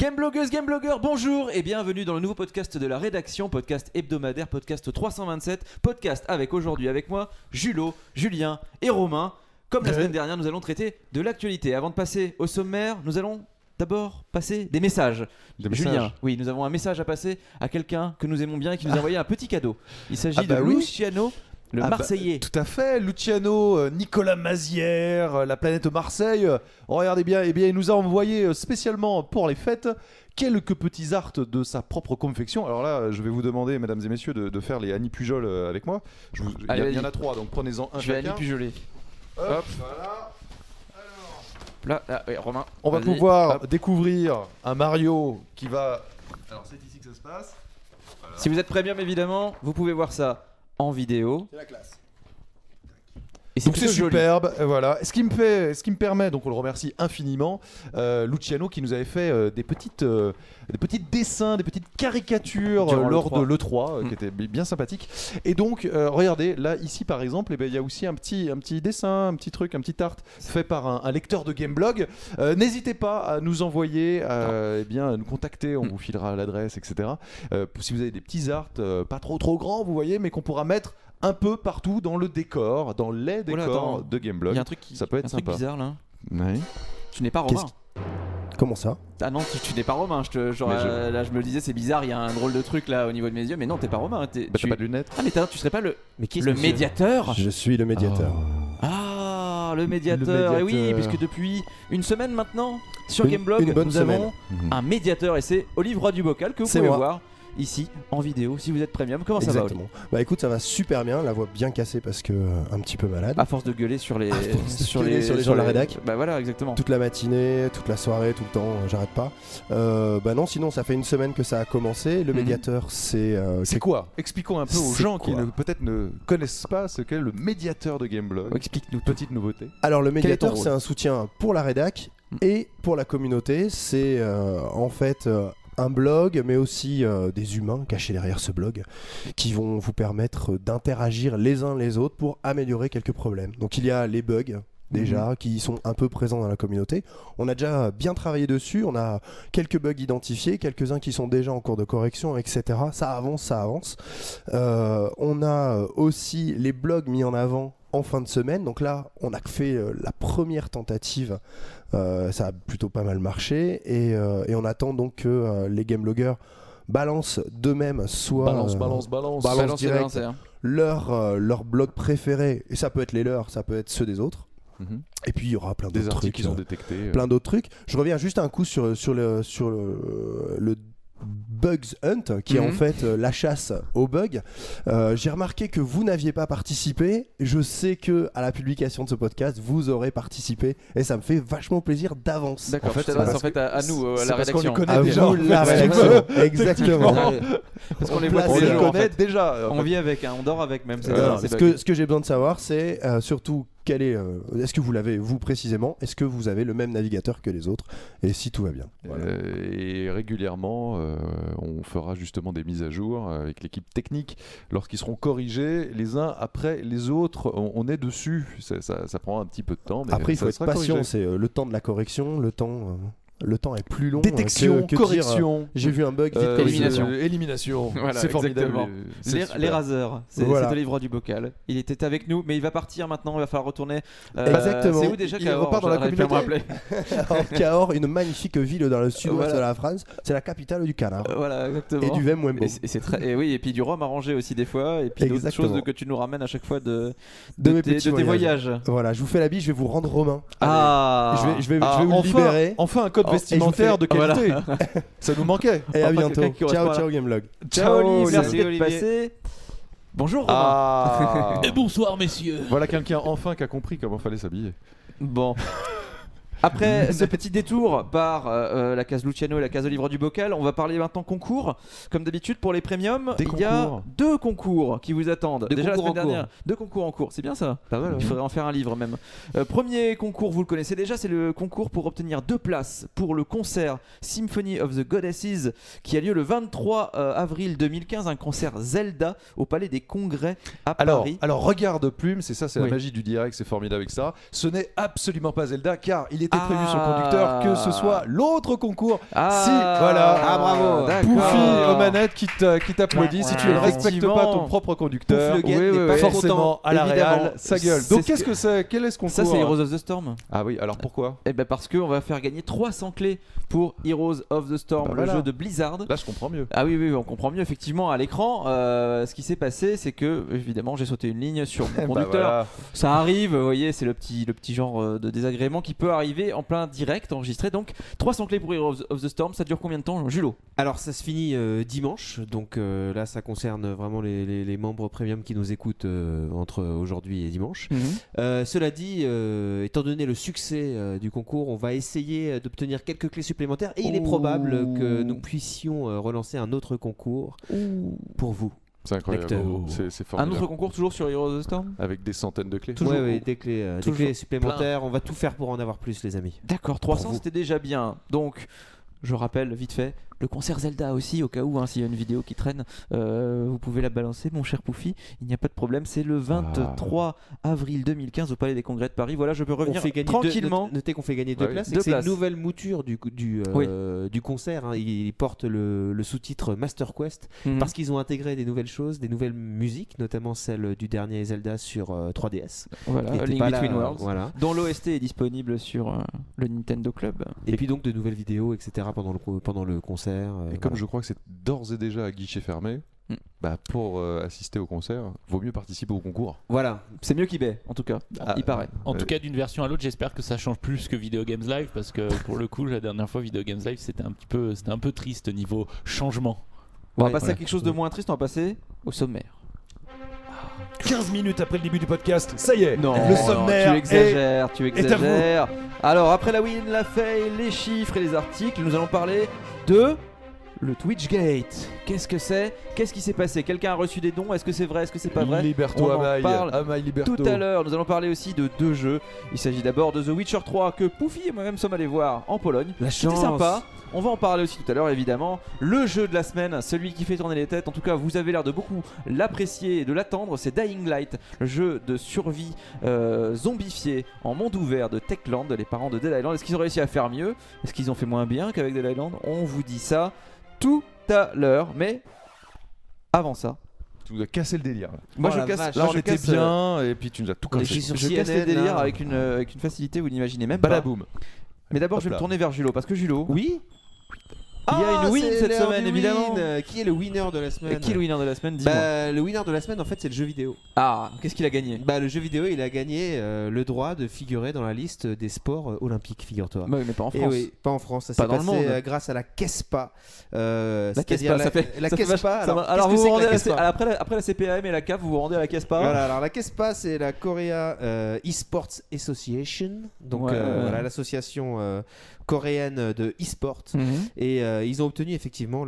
Gameblogueuse, Gameblogueur, bonjour et bienvenue dans le nouveau podcast de la rédaction, podcast hebdomadaire, podcast 327, podcast avec aujourd'hui avec moi Julo, Julien et Romain. Comme la semaine dernière, nous allons traiter de l'actualité. Avant de passer au sommaire, nous allons d'abord passer des messages. Julien, oui, nous avons un message à passer à quelqu'un que nous aimons bien et qui nous a envoyé un petit cadeau. Il s'agit de Luciano. Le Marseillais. Tout à fait, Luciano, Nicolas Mazière, la planète Marseille. Regardez bien, il nous a envoyé spécialement pour les fêtes quelques petits arts de sa propre confection. Alors là, je vais vous demander, mesdames et messieurs, de faire les Annie Pujol avec moi. Il y en a 3, donc prenez-en un chacun. Je vais Annie Pujoler. Hop, voilà. Là, oui, Romain. On va pouvoir découvrir un Mario qui va... Alors c'est ici que ça se passe. Voilà. Si vous êtes premium, évidemment, vous pouvez voir ça en vidéo. C'est la classe. Et donc c'est superbe, voilà. Ce qui me permet, donc on le remercie infiniment, Luciano qui nous avait fait des petits dessins, des petites caricatures lors de l'E3 qui étaient bien sympathiques. Et donc regardez, là ici par exemple, il y a aussi un petit dessin, un petit truc, un petit art fait par un lecteur de Gameblog. N'hésitez pas à nous envoyer, à nous contacter, on vous filera l'adresse, etc. Si vous avez des petits arts, pas trop grands, vous voyez, mais qu'on pourra mettre un peu partout dans le décor, dans les décors de Gameblog. Il y a un truc ça peut être truc bizarre là. Oui. Tu n'es pas Romain. Comment ça? Ah non, tu n'es pas Romain. Là, je me le disais, c'est bizarre. Il y a un drôle de truc là au niveau de mes yeux, mais non, t'es pas Romain. T'as pas de lunettes. Ah mais tu serais pas le médiateur? Je suis le médiateur. Ah, le médiateur. Et oui, puisque depuis une semaine maintenant sur Gameblog, nous avons un médiateur et c'est Olive Roy du Bocal que vous pouvez voir ici en vidéo si vous êtes premium. Comment ça va, Oli? Bah écoute, ça va super bien, la voix bien cassée parce que un petit peu malade. À force de gueuler sur les gens de la rédac. Bah voilà, exactement. Toute la matinée, toute la soirée, tout le temps, j'arrête pas. Bah non, sinon ça fait une semaine que ça a commencé. Le médiateur, c'est quoi? Expliquons un peu aux gens qui peut-être ne connaissent pas ce qu'est le médiateur de Gameblog. Explique-nous, petite nouveauté. Alors le médiateur, c'est un soutien pour la rédac et pour la communauté. C'est en fait un blog, mais aussi des humains cachés derrière ce blog qui vont vous permettre d'interagir les uns les autres pour améliorer quelques problèmes. Donc il y a les bugs déjà qui sont un peu présents dans la communauté. On a déjà bien travaillé dessus, on a quelques bugs identifiés, quelques-uns qui sont déjà en cours de correction, etc. Ça avance. On a aussi les blogs mis en avant en fin de semaine. Donc là, on a fait la première tentative. Ça a plutôt pas mal marché et on attend donc que les gameblogueurs balancent d'eux-mêmes balance direct leur blog préféré, et ça peut être les leurs, ça peut être ceux des autres. Et puis il y aura plein d'autres trucs qu'ils ont détectés. Plein d'autres trucs. Je reviens juste un coup sur le Bugs Hunt, qui est en fait la chasse aux bugs. J'ai remarqué que vous n'aviez pas participé. Je sais que à la publication de ce podcast, vous aurez participé et ça me fait vachement plaisir d'avance. D'accord. En fait, à nous, à la rédaction. Parce qu'on les connaît déjà. La rédaction. Exactement. Parce qu'on les voit tous les jours. On connaît déjà. On vit avec, on dort avec même. Ce que j'ai besoin de savoir, c'est surtout est-ce que vous l'avez vous précisément, est-ce que vous avez le même navigateur que les autres, et si tout va bien. Et régulièrement on fera justement des mises à jour avec l'équipe technique lorsqu'ils seront corrigés les uns après les autres. On est dessus, ça prend un petit peu de temps, mais après il faut être patient, c'est le temps de la correction, le temps est plus long. Détection, que correction. Dire, j'ai vu un bug, élimination. Voilà, c'est formidable. Les raseurs. C'est Olive Roy du Bocal. Il était avec nous, mais il va partir maintenant. Il va falloir retourner. Exactement. C'est où déjà Cahors? Repart dans la communauté. Cahors, une magnifique ville dans le sud-ouest de la France. C'est la capitale du canard. Voilà, exactement. Et du vin Wembo. Et puis du rhum arrangé aussi des fois. Et puis d'autres choses que tu nous ramènes à chaque fois de tes voyages. Voilà, je vous fais la bise. Je vais vous rendre Romain. Je vais vous libérer. Enfin un code vestimentaire de qualité. Ça nous manquait. Et à bientôt. Ciao Gameblog. Ciao Olivier, merci d'être passé. Bonjour Romain. Et bonsoir messieurs. Voilà quelqu'un enfin qui a compris comment fallait s'habiller. Bon. Après ce petit détour par la case Luciano et la case Olive Roy du Bocal, on va parler maintenant concours. Comme d'habitude pour les premiums, il y a 2 concours qui vous attendent. Déjà la semaine dernière, 2 concours en cours, c'est bien ça. Il faudrait en faire un livre même. Premier concours, vous le connaissez déjà, c'est le concours pour obtenir 2 places pour le concert Symphony of the Goddesses qui a lieu le 23 avril 2015, un concert Zelda au Palais des Congrès à Paris. Alors regarde Plume, c'est ça, c'est la magie du direct, c'est formidable avec ça. Ce n'est absolument pas Zelda car il est était prévu sur le conducteur que ce soit l'autre concours. Ah, Si, voilà. bravo. Poufy aux manettes qui t'applaudit. Si tu ne respectes pas ton propre conducteur, Pouf le guet n'est pas forcément à la évidemment. réal, ça gueule. Donc qu'est-ce que c'est? Quel est ce concours? Ça, c'est Heroes of the Storm. Ah oui, alors pourquoi? Eh ben parce qu'on va faire gagner 300 clés pour Heroes of the Storm, Bah le voilà. jeu de Blizzard. Là, je comprends mieux. Ah oui, on comprend mieux effectivement à l'écran. Ce qui s'est passé, c'est que évidemment j'ai sauté une ligne sur mon conducteur. Voilà. Ça arrive, vous voyez, c'est le petit genre de désagrément qui peut arriver en plein direct enregistré. Donc 300 clés pour Heroes of the Storm, ça dure combien de temps, Julo? Alors ça se finit dimanche, donc là ça concerne vraiment les membres premium qui nous écoutent entre aujourd'hui et dimanche. Cela dit, étant donné le succès du concours, on va essayer d'obtenir quelques clés supplémentaires et il est probable que nous puissions relancer un autre concours pour vous. C'est incroyable. Lecteur. C'est Un formidable. autre concours toujours sur Heroes of the Storm? Avec des centaines de clés. Toujours des clés supplémentaires, plein. on va tout faire pour en avoir plus les amis. D'accord, 300 c'était déjà bien. Donc, je rappelle vite fait, le concert Zelda aussi, au cas où, s'il y a une vidéo qui traîne, vous pouvez la balancer, mon cher Poufy, il n'y a pas de problème. C'est le 23 avril 2015 au Palais des Congrès de Paris. Voilà, je peux revenir tranquillement. Notez qu'on fait gagner deux places. Deux C'est une places. nouvelle mouture du concert. Hein. Il porte le sous-titre Master Quest parce qu'ils ont intégré des nouvelles choses, des nouvelles musiques, notamment celle du dernier Zelda sur 3DS. Voilà, Qui était Link pas Between là, Worlds, voilà. dont l'OST est disponible sur le Nintendo Club. Et puis donc de nouvelles vidéos, etc. pendant le concert. Et comme je crois que c'est d'ores et déjà à guichet fermé, pour assister au concert, vaut mieux participer au concours. Voilà. C'est mieux qu'eBay, en tout cas, il paraît. En tout cas, d'une version à l'autre, j'espère que ça change plus que Video Games Live parce que pour le coup, la dernière fois, Video Games Live, c'était un peu triste niveau changement. On va passer à quelque chose de moins triste, on va passer au sommaire. 15 minutes après le début du podcast, ça y est, Non, le sommaire tu exagères. Alors, après la win, la fail, les chiffres et les articles, nous allons parler de le Twitchgate. Qu'est-ce que c'est? Qu'est-ce qui s'est passé? Quelqu'un a reçu des dons? Est-ce que c'est vrai? Est-ce que c'est pas vrai? Liberto On en Amaï, parle Amaï Liberto. tout à l'heure. Nous allons parler aussi de 2 jeux. Il s'agit d'abord de The Witcher 3 que Poufy et moi-même sommes allés voir en Pologne. C'était sympa. On va en parler aussi tout à l'heure évidemment. Le jeu de la semaine, celui qui fait tourner les têtes, en tout cas vous avez l'air de beaucoup l'apprécier et de l'attendre, c'est Dying Light, le jeu de survie zombifié en monde ouvert de Techland, les parents de Dead Island. Est-ce qu'ils ont réussi à faire mieux? Est-ce qu'ils ont fait moins bien qu'avec Dead Island? On vous dit ça tout à l'heure, mais avant ça, Tu nous as cassé le délire. moi Oh je la casse. vache. Là, moi, on je était casse, bien, et puis tu nous as tout On est cassé. sur je casse les CNN, délires là. avec une facilité vous n'imaginez même pas. Balaboum. Mais d'abord Hop je vais me là. tourner vers Julo parce que Julo, Oui. il y a une win cette semaine évidemment. Qui est le winner de la semaine? Qui est le winner de la semaine? Dis-moi. Bah, le winner de la semaine en fait c'est le jeu vidéo. Ah, qu'est-ce qu'il a gagné? Bah, le jeu vidéo il a gagné le droit de figurer dans la liste des sports olympiques, figure-toi. Bah, mais pas en Et France. oui, pas en France, ça Pas s'est dans le passé monde. grâce à la KESPA. La c'est-à-dire Kespa, ça fait. la ça fait KESPA. vache- ça va- Alors, alors vous qu'est-ce vous que rendez c'est que la KESPA après la CPAM et la CAF, vous vous rendez à la Kespa. Voilà, alors la KESPA c'est la Korea Esports Association, donc Ouais. voilà, l'association coréenne de e-sport. Et ils ont obtenu effectivement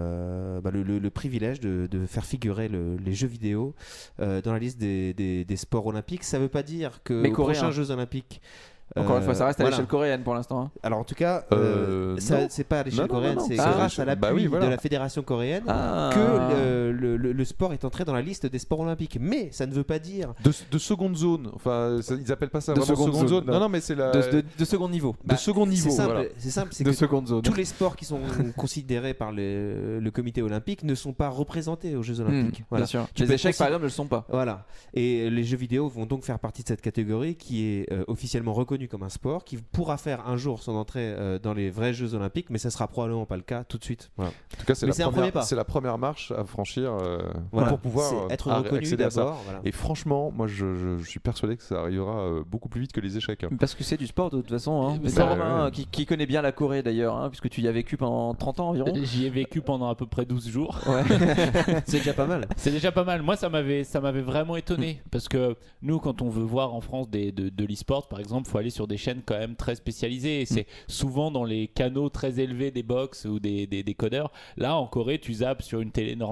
le privilège de faire figurer les jeux vidéo dans la liste des sports olympiques. Ça veut pas dire que Mais aux coréens. prochains Jeux olympiques. Encore une fois, ça reste à voilà. l'échelle coréenne pour l'instant. hein. Alors en tout cas, non. c'est pas à l'échelle Non, non, coréenne, non, c'est c'est grâce à l'appui bah oui, voilà. de la fédération coréenne Ah. que le sport est entré dans la liste des sports olympiques. Mais ça ne veut pas dire De seconde zone. Enfin, ils appellent pas ça De vraiment seconde seconde zone, zone. Non, non, mais c'est la. De second niveau. de second niveau. C'est simple, voilà. c'est De que seconde zone. tous les sports qui sont considérés par le comité olympique ne sont pas représentés aux Jeux olympiques. Voilà. Bien sûr. Tu Les peux échecs consi- par exemple ne le sont pas. Voilà. Et les jeux vidéo vont donc faire partie de cette catégorie qui est officiellement reconnue comme un sport, qui pourra faire un jour son entrée dans les vrais Jeux olympiques, mais ça sera probablement pas le cas tout de suite. Voilà. En tout cas, c'est Mais la c'est un premier première. pas. C'est la première marche à franchir Voilà. pour pouvoir C'est être reconnu accéder à ça. d'abord. Voilà. Et franchement, moi, je suis persuadé que ça arrivera beaucoup plus vite que les échecs. hein. Parce que c'est du sport de toute façon. Hein. Mais Bah, toi, Romain, ouais. qui connaît bien la Corée d'ailleurs, hein, puisque tu y as vécu pendant 30 ans environ. J'y ai vécu pendant à peu près 12 jours. Ouais. C'est déjà pas mal. C'est déjà pas mal. Moi, ça m'avait vraiment étonné. Parce que nous, quand on veut voir en France de l'e-sport, par exemple, il faut aller sur des chaînes quand même très spécialisées. Et c'est souvent dans les canaux très élevés des box ou des codeurs. Là, en Corée, tu zappes sur une télé normale,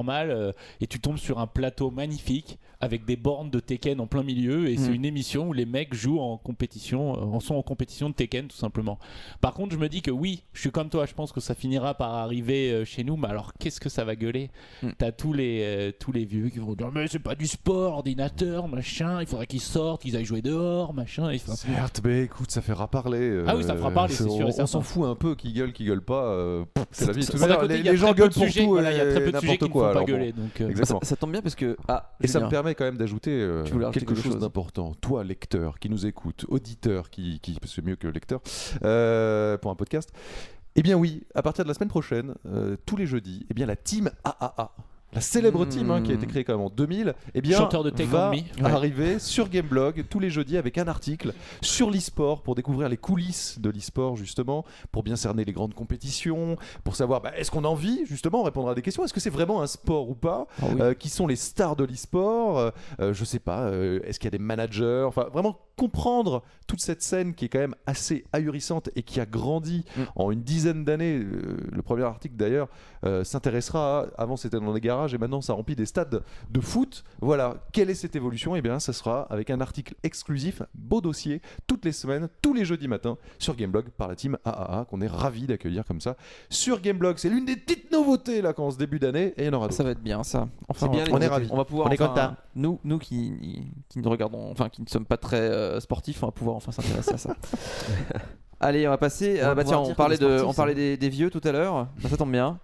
et tu tombes sur un plateau magnifique avec des bornes de Tekken en plein milieu et c'est une émission où les mecs jouent en compétition, sont en compétition de Tekken tout simplement. Par contre, je me dis que oui, je suis comme toi, je pense que ça finira par arriver chez nous, mais alors qu'est-ce que ça va gueuler? T'as tous les vieux qui vont dire mais c'est pas du sport, ordinateur, machin, il faudrait qu'ils sortent, qu'ils aillent jouer dehors, machin. Certes, mais écoute, ça fera parler. Ah oui, ça fera parler, c'est sûr. On s'en fout un peu, qui gueule, qui gueule pas. C'est la vie. Les gens gueulent pour tout. Il y a très peu de sujets qui ne font pas gueuler. Ça tombe bien parce que et ça me permet quand même d'ajouter quelque chose d'important. Toi, lecteur, qui nous écoute, auditeur, parce que c'est mieux que lecteur, pour un podcast. Eh bien oui, à partir de la semaine prochaine, tous les jeudis, eh bien la team AAA, la célèbre team qui a été créée quand même en 2000, eh bien, chanteur de Take va On Me. arriver sur Gameblog tous les jeudis avec un article sur l'e-sport pour découvrir les coulisses de l'e-sport justement, pour bien cerner les grandes compétitions, pour savoir est-ce qu'on a envie justement, on répondra à des questions, est-ce que c'est vraiment un sport ou pas, qui sont les stars de l'e-sport, je sais pas, est-ce qu'il y a des managers, enfin vraiment comprendre toute cette scène qui est quand même assez ahurissante et qui a grandi en une dizaine d'années. Le premier article d'ailleurs s'intéressera avant c'était dans les garages et maintenant ça remplit des stades de foot. Voilà, quelle est cette évolution? Et bien ça sera avec un article exclusif, beau dossier, toutes les semaines, tous les jeudis matins sur Gameblog par la team AAA qu'on est ravis d'accueillir comme ça sur Gameblog. C'est l'une des petites nouveautés là qu'en ce début d'année et il y en aura d'autres. Ça va être bien ça. Enfin, bien, on est ravis. On va pouvoir, on est contents. nous qui ne regardons, enfin qui ne sommes pas très sportifs, on va pouvoir enfin s'intéresser à ça. Allez, on va passer. On parlait des vieux tout à l'heure. Ça tombe bien.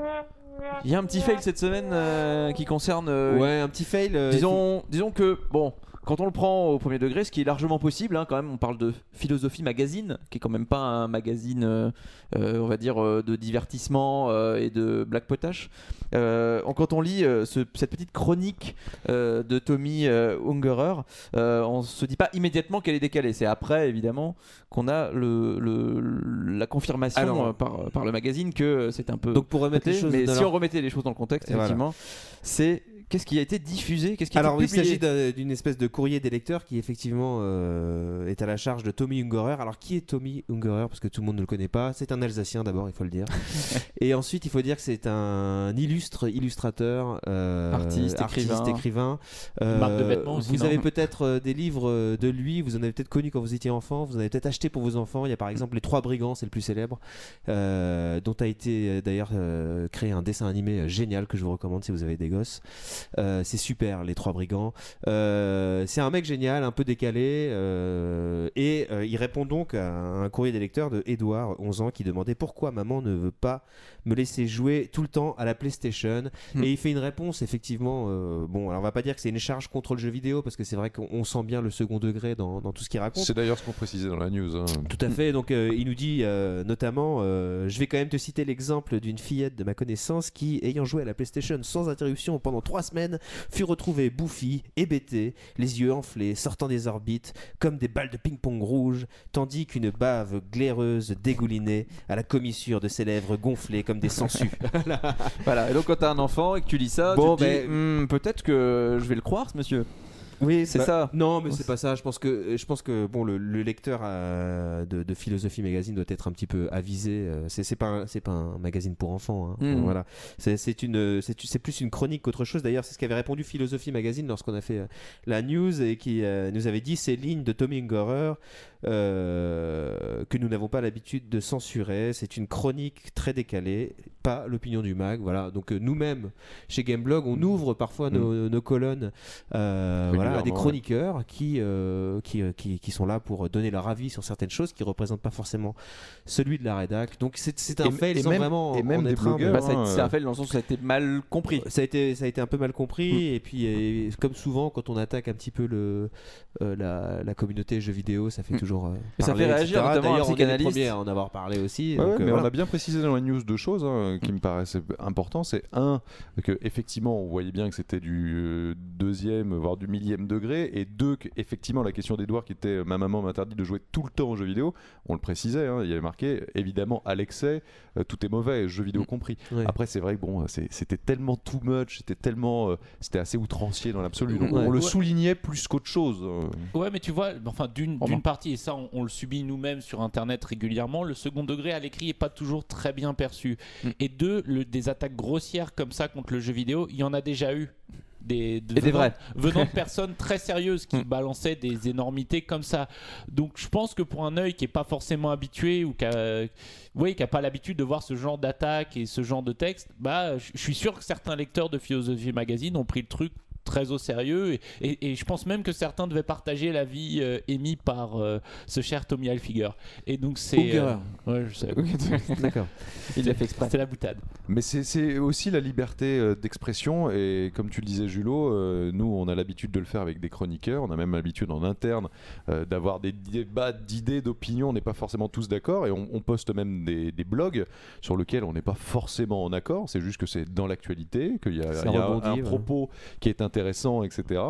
Il y a un petit fail cette semaine qui concerne. Un petit fail. Disons que bon. Quand on le prend au premier degré, ce qui est largement possible, quand même, on parle de Philosophie Magazine, qui est quand même pas un magazine, on va dire, de divertissement et de black potache. Quand on lit cette petite chronique de Tommy Ungerer, on se dit pas immédiatement qu'elle est décalée. C'est après, évidemment, qu'on a la confirmation par le magazine que c'est un peu. Donc pour remettre les choses, mais si on remettait les choses dans le contexte, effectivement, c'est qu'est-ce qui a été diffusé, qu'est-ce qui a été publié. Il s'agit d'une espèce de courrier des lecteurs qui effectivement est à la charge de Tommy Ungerer. Alors qui est Tommy Ungerer? Parce que tout le monde ne le connaît pas. C'est un Alsacien d'abord, il faut le dire. Et ensuite, il faut dire que c'est un illustrateur, artiste, écrivain. Marque de vêtements aussi. Vous avez peut-être des livres de lui, vous en avez peut-être connu quand vous étiez enfant, vous en avez peut-être acheté pour vos enfants. Il y a par exemple Les Trois Brigands, c'est le plus célèbre, dont a été d'ailleurs créé un dessin animé génial que je vous recommande si vous avez des gosses. C'est super, Les Trois Brigands. C'est un mec génial, un peu décalé, et il répond donc à un courrier des lecteurs de Edouard, 11 ans, qui demandait pourquoi maman ne veut pas me laisser jouer tout le temps à la PlayStation. Et il fait une réponse effectivement. Bon, alors on va pas dire que c'est une charge contre le jeu vidéo parce que c'est vrai qu'on sent bien le second degré dans tout ce qu'il raconte. C'est d'ailleurs ce qu'on précisait dans la news. Tout à fait. Donc il nous dit notamment, je vais quand même te citer l'exemple d'une fillette de ma connaissance qui, ayant joué à la PlayStation sans interruption pendant 3 semaines, fut retrouvée bouffie, hébétée, les yeux enflés, sortant des orbites comme des balles de ping-pong rouges, tandis qu'une bave glaireuse dégoulinait à la commissure de ses lèvres gonflées comme des sangsues. Voilà, et donc quand t'as un enfant et que tu lis ça, tu te dis peut-être que je vais le croire ce monsieur. Oui, c'est ça. Non, mais c'est pas ça. Je pense que bon, le lecteur de Philosophie Magazine doit être un petit peu avisé. C'est pas un magazine pour enfants. Voilà. C'est plus une chronique qu'autre chose. D'ailleurs, c'est ce qu'avait répondu Philosophie Magazine lorsqu'on a fait la news et qui nous avait dit ces lignes de Tommy Ungerer que nous n'avons pas l'habitude de censurer. C'est une chronique très décalée, pas l'opinion du mag. Voilà. Donc nous-mêmes chez Gameblog, on ouvre parfois nos colonnes. Voilà. À des chroniqueurs qui sont là pour donner leur avis sur certaines choses qui ne représentent pas forcément celui de la rédac. Donc c'est un fail sans vraiment et même des blogueurs. C'est un fail dans le sens où ça a été mal compris. Ça a été un peu mal compris et puis comme souvent quand on attaque un petit peu la communauté jeux vidéo, ça fait toujours et ça fait réagir notamment un psychanalyste. On est les premiers à en avoir parlé aussi. Mais on a bien précisé dans la news 2 choses qui me paraissaient importantes. C'est que effectivement on voyait bien que c'était du 2e voire du 1000e 2e degré, et 2, effectivement, la question d'Edouard qui était ma maman m'interdit de jouer tout le temps aux jeux vidéo, on le précisait, hein, il y avait marqué évidemment à l'excès, tout est mauvais, jeux vidéo compris. Ouais. Après, c'est vrai que bon, c'était tellement too much, c'était assez outrancier dans l'absolu, donc on le soulignait plus qu'autre chose. Ouais, mais tu vois, enfin, d'une partie, et ça on le subit nous-mêmes sur internet régulièrement, le second degré à l'écrit est pas toujours très bien perçu. Et 2, des attaques grossières comme ça contre le jeu vidéo, il y en a déjà eu. Venant de personnes très sérieuses qui balançaient des énormités comme ça. Donc je pense que pour un œil qui est pas forcément habitué ou qui a pas l'habitude de voir ce genre d'attaque et ce genre de texte, bah je suis sûr que certains lecteurs de Philosophie Magazine ont pris le truc très au sérieux et je pense même que certains devaient partager l'avis émis par ce cher Tommy Hilfiger. Et donc c'est ouais, je sais. D'accord. Il l'a fait exprès. C'est la boutade. Mais c'est aussi la liberté d'expression, et comme tu le disais Julot, nous on a l'habitude de le faire avec des chroniqueurs, on a même l'habitude en interne d'avoir des débats d'idées, d'opinions, on n'est pas forcément tous d'accord, et on poste même des blogs sur lesquels on n'est pas forcément en accord, c'est juste que c'est dans l'actualité, qu'il y a un propos qui est intéressant, etc.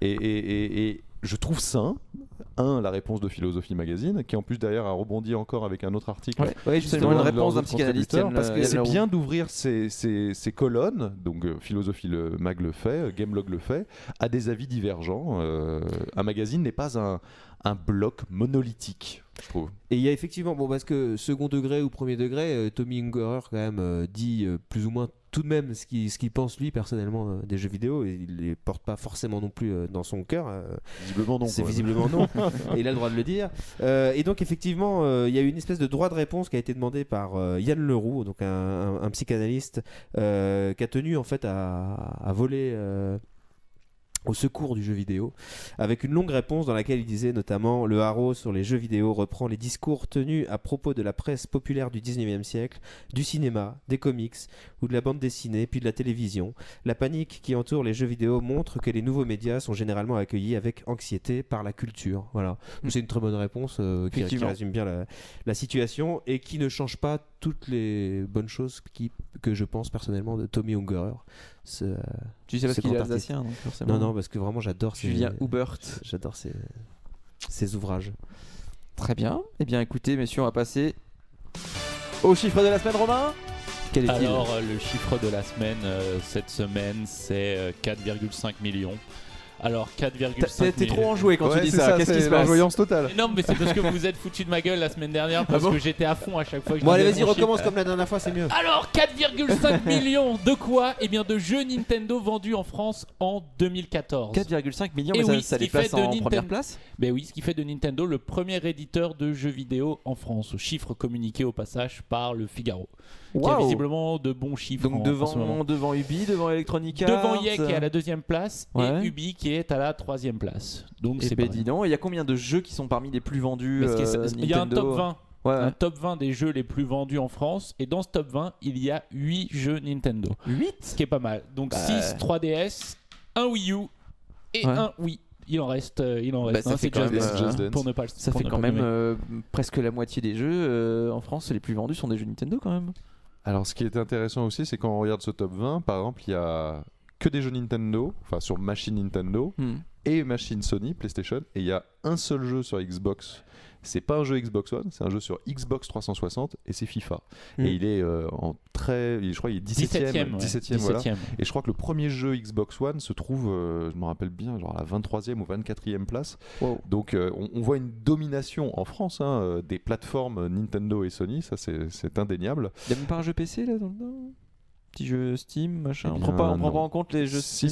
Et je trouve sain, la réponse de Philosophie Magazine, qui en plus derrière a rebondi encore avec un autre article. Oui, justement, une réponse d'un psychanalyste. Parce que c'est bien d'ouvrir ces colonnes, donc Philosophie le Mag le fait, Gameblog le fait, à des avis divergents. Un magazine n'est pas un bloc monolithique, je trouve. Et il y a effectivement, parce que second degré ou premier degré, Tommy Ungerer quand même dit plus ou moins tout de même ce qu'il pense lui personnellement des jeux vidéo, et il les porte pas forcément non plus dans son cœur. Visiblement non. C'est visiblement non. Et il a le droit de le dire. Et donc effectivement, il y a eu une espèce de droit de réponse qui a été demandé par Yann Leroux, donc un psychanalyste qui a tenu en fait à voler au secours du jeu vidéo, avec une longue réponse dans laquelle il disait notamment: le haro sur les jeux vidéo reprend les discours tenus à propos de la presse populaire du 19e siècle, du cinéma, des comics ou de la bande dessinée, puis de la télévision. La panique qui entoure les jeux vidéo montre que les nouveaux médias sont généralement accueillis avec anxiété par la culture. Voilà. C'est une très bonne réponse qui résume bien la situation, et qui ne change pas toutes les bonnes choses que je pense personnellement de Tommy Ungerer. Tu sais parce qu'il est alsacien, donc forcément. Non, parce que vraiment j'adore Julien Hubert. J'adore ces ouvrages. Très bien. Eh bien écoutez messieurs, on va passer au chiffre de la semaine. Romain, quel est-il? Alors le chiffre de la semaine cette semaine, c'est 4,5 millions. Alors 4,5 T'es trop enjoué quand tu dis ça. Qu'est-ce qui se passe? L'enjoyance totale. Non, mais c'est parce que vous vous êtes foutu de ma gueule la semaine dernière, parce que j'étais à fond à chaque fois que je Bon allez, vas-y, recommence comme la dernière fois, c'est mieux. Alors 4,5 millions de quoi? Eh bien de jeux Nintendo vendus en France en 2014. 4,5 millions, et mais oui, ça les place en première place. Ben oui, ce qui fait de Nintendo le premier éditeur de jeux vidéo en France. Chiffre communiqué au passage par le Figaro. Qui a visiblement de bons chiffres. Donc devant Ubi, devant Electronic Arts, devant EA qui est à la 2e place, et Ubi qui est à la 3e place. Donc c'est dis donc, il y a combien de jeux qui sont parmi les plus vendus Il y a un top 20. Un top 20 des jeux les plus vendus en France, et dans ce top 20 il y a 8 jeux Nintendo. 8, ce qui est pas mal. Donc 6 3DS, un Wii U et un Wii. Il en reste ça fait quand même, pour ne pas ça fait quand même presque la moitié des jeux en France les plus vendus sont des jeux Nintendo quand même. Alors ce qui est intéressant aussi, c'est quand on regarde ce top 20, par exemple, il y a que des jeux Nintendo, enfin sur machine Nintendo et machine Sony, PlayStation, et il y a un seul jeu sur Xbox. C'est pas un jeu Xbox One, c'est un jeu sur Xbox 360, et c'est FIFA. Et il est je crois qu'il est 17ème, voilà. Et je crois que le premier jeu Xbox One se trouve, je me rappelle bien, genre à la 23ème ou 24ème place. Wow. Donc on voit une domination en France des plateformes Nintendo et Sony, ça c'est indéniable. Il n'y a même pas un jeu PC là dans le petit jeu Steam, machin. On prend pas en compte les jeux Steam.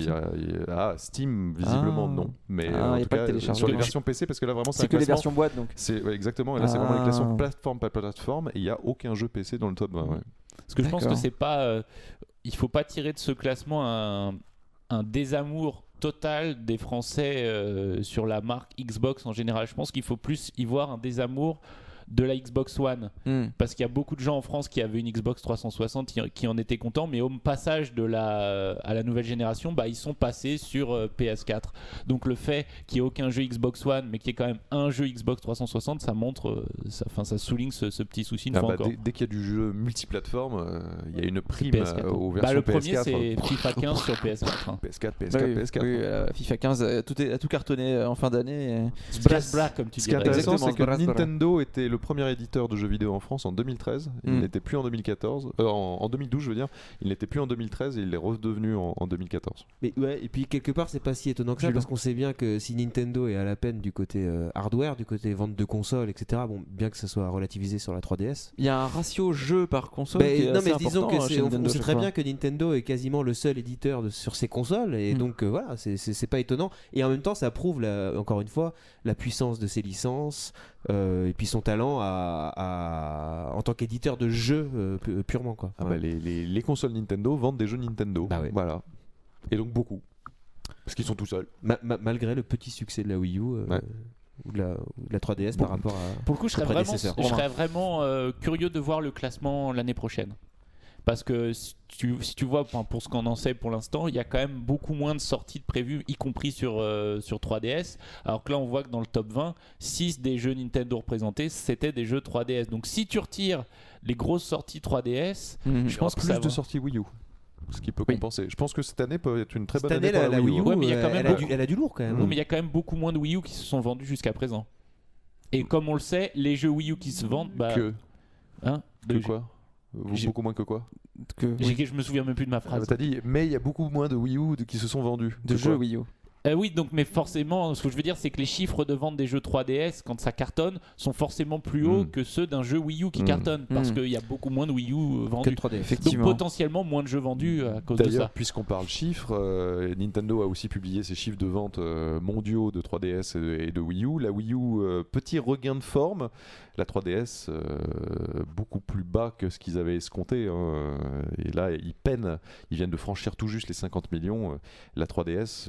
Steam visiblement non. Mais en tout cas, sur les versions PC, parce que là vraiment c'est que les versions boîte donc. Exactement. Et là c'est vraiment les classements plateforme par plateforme, et il y a aucun jeu PC dans le top 20. Parce que je pense que c'est pas, il faut pas tirer de ce classement un désamour total des Français sur la marque Xbox en général. Je pense qu'il faut plus y voir un désamour de la Xbox One, parce qu'il y a beaucoup de gens en France qui avaient une Xbox 360 qui en étaient contents, mais au passage à la nouvelle génération, ils sont passés sur PS4. Donc le fait qu'il n'y ait aucun jeu Xbox One, mais qu'il y ait quand même un jeu Xbox 360, ça montre, ça souligne ce petit souci une fois encore. Dès qu'il y a du jeu multiplateforme, il y a une prime aux versions PS4. Le premier c'est FIFA 15 sur PS4. Hein. PS4. Oui, FIFA 15 a tout cartonné en fin d'année. Sbra comme tu dis. Ce qui est intéressant, c'est que Nintendo était le premier éditeur de jeux vidéo en France en 2013. Il n'était plus en 2014. En 2012, je veux dire. Il n'était plus en 2013 et il est redevenu en 2014. Mais ouais, et puis quelque part, c'est pas si étonnant que ça, parce qu'on sait bien que si Nintendo est à la peine du côté hardware, du côté vente de consoles, etc., bon, bien que ça soit relativisé sur la 3DS. Il y a un ratio jeu par console. Non, mais disons que on sait très bien que Nintendo est quasiment le seul éditeur sur ses consoles, et donc voilà, c'est pas étonnant. Et en même temps, ça prouve, encore une fois, la puissance de ses licences et puis son talent en tant qu'éditeur de jeux purement, quoi. Les consoles Nintendo vendent des jeux Nintendo. Voilà. Et donc beaucoup. Parce qu'ils sont tout seuls. Malgré le petit succès de la Wii U ou de la 3DS par rapport à. Pour le coup, je serais vraiment curieux de voir le classement l'année prochaine. Parce que si tu vois, pour ce qu'on en sait pour l'instant, il y a quand même beaucoup moins de sorties de prévues, y compris sur 3DS. Alors que là, on voit que dans le top 20, 6 des jeux Nintendo représentés, c'était des jeux 3DS. Donc si tu retires les grosses sorties 3DS, je pense que plus de sorties Wii U. Ce qui peut compenser. Je pense que cette année peut être une très bonne année pour la Wii U. Ouais, mais il y a quand même elle a du lourd quand même. Mais il y a quand même beaucoup moins de Wii U qui se sont vendus jusqu'à présent. Et comme on le sait, les jeux Wii U qui se vendent... quoi beaucoup moins que quoi Je me souviens même plus de ma phrase. T'as dit, mais il y a beaucoup moins de Wii U qui se sont vendus. De jeux Wii U. Oui, donc, mais forcément, ce que je veux dire, c'est que les chiffres de vente des jeux 3DS, quand ça cartonne, sont forcément plus hauts que ceux d'un jeu Wii U qui cartonne, parce qu'il y a beaucoup moins de Wii U vendus. Que 3DS. Effectivement. Donc potentiellement moins de jeux vendus à cause de ça. D'ailleurs, puisqu'on parle chiffres, Nintendo a aussi publié ses chiffres de vente mondiaux de 3DS et de Wii U. La Wii U, petit regain de forme. La 3DS, beaucoup plus bas que ce qu'ils avaient escompté. Et là, ils peinent. Ils viennent de franchir tout juste les 50 millions. La 3DS...